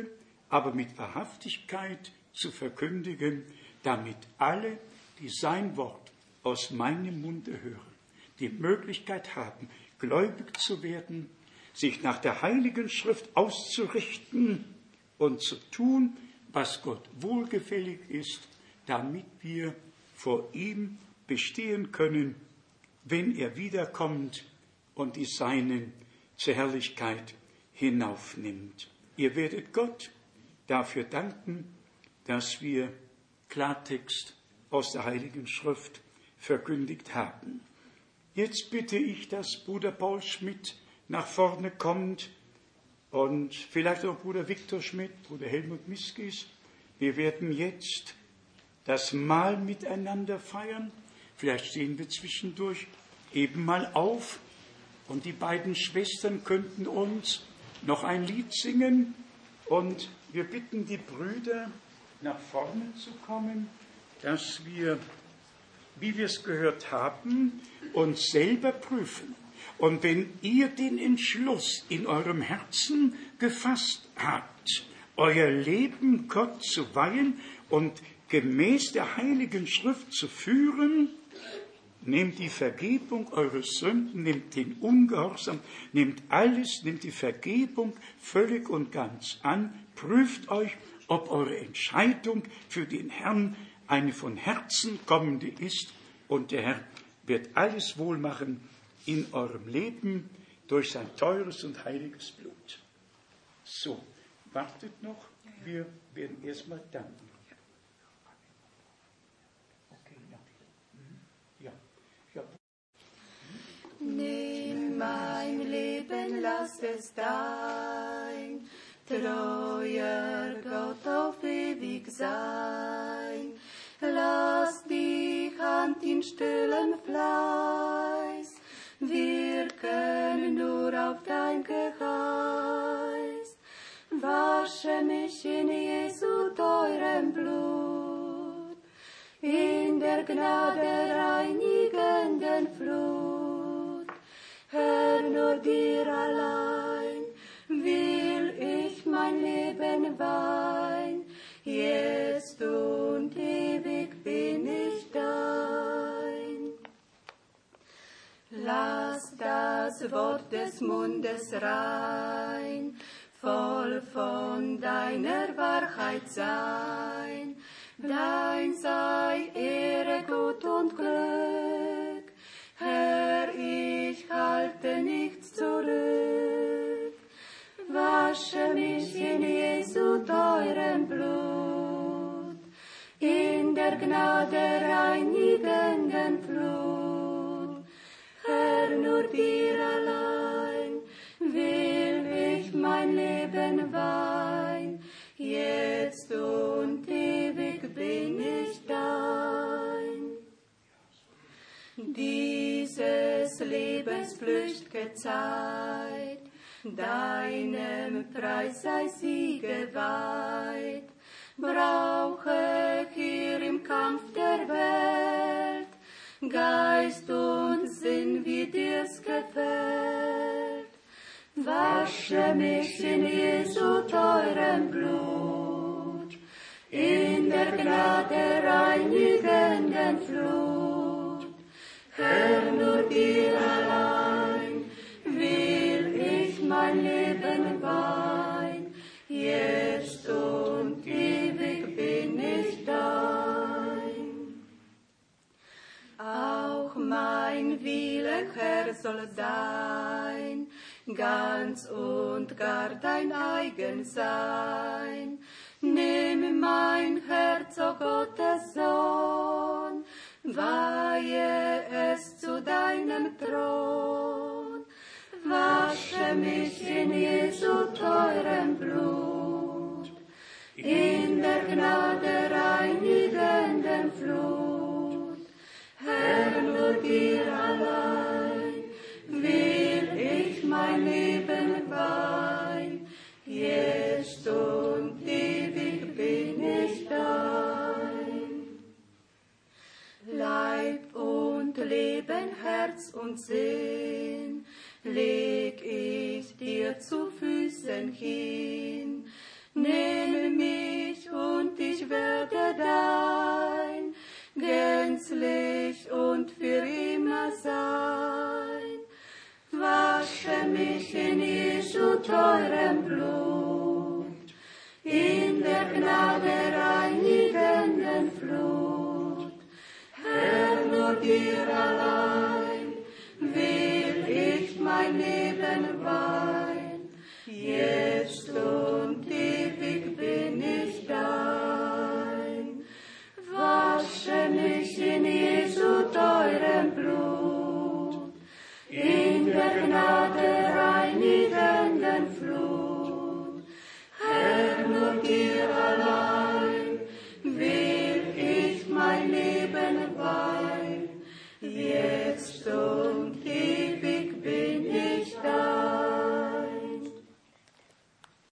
Speaker 2: aber mit Wahrhaftigkeit zu verkündigen, damit alle, die sein Wort aus meinem Munde hören, die Möglichkeit haben, gläubig zu werden, sich nach der Heiligen Schrift auszurichten und zu tun, was Gott wohlgefällig ist, damit wir vor ihm bestehen können, wenn er wiederkommt und die Seinen zur Herrlichkeit hinaufnimmt. Ihr werdet Gott dafür danken, dass wir Klartext aus der Heiligen Schrift verkündigt haben. Jetzt bitte ich, dass Bruder Paul Schmidt nach vorne kommt und vielleicht auch Bruder Viktor Schmidt, Bruder Helmut Miskis. Wir werden jetzt das Mahl miteinander feiern. Vielleicht stehen wir zwischendurch eben mal auf und die beiden Schwestern könnten uns noch ein Lied singen und wir bitten die Brüder, nach vorne zu kommen, dass wir, wie wir es gehört haben, uns selber prüfen. Und wenn ihr den Entschluss in eurem Herzen gefasst habt, euer Leben Gott zu weihen und gemäß der Heiligen Schrift zu führen, nehmt die Vergebung eurer Sünden, nehmt den Ungehorsam, nehmt alles, nehmt die Vergebung völlig und ganz an, prüft euch, ob eure Entscheidung für den Herrn eine von Herzen kommende ist, und der Herr wird alles wohl machen in eurem Leben durch sein teures und heiliges Blut. So, wartet noch, wir werden erstmal danken. Okay, ja. Ja.
Speaker 3: Nimm mein Leben, lass es dein treuer Gott auf ewig sein. Lass die Hand in stillem Fleiß wirken nur auf dein Geheiß. Wasche mich in Jesu teurem Blut, in der Gnade reinigenden Flut. Herr, nur dir allein will ich mein Leben weihen, jetzt und ewig bin ich dein. Lass das Wort des Mundes rein, voll von deiner Wahrheit sein. Dein sei Ehre, Gut und Glück, Herr, ich halte nichts zurück. Wasche mich in Jesu teurem Blut, in der Gnade reinigenden Flut. Herr, nur dir allein will ich mein Leben weihen, jetzt und ewig bin ich dein. Dieses Lebens flücht'ge Zeit, deinem Preis sei sie geweiht. Brauche hier im Kampf der Welt Geist und Sinn, wie dir's gefällt. Wasche mich in Jesu teurem Blut, in der Gnade reinigenden Flut. Herr, nur dir allein will ich mein Leben weihen, jetzt und ewig bin ich dein. Auch mein Wille, Herr, soll sein, ganz und gar dein eigen sein. Nimm mein Herz, o Gottes Sohn, weihe es zu deinem Thron. Wasche mich in Jesu teurem Blut, in der Gnade reinigenden Flut. Herr, nur dir allein will ich mein Leben weihen, jetzt und ewig bin ich dein. Leib und Leben, Herz und Sinn leg ich dir zu Füßen hin. nehme mich und ich werde dein, gänzlich und für immer sein.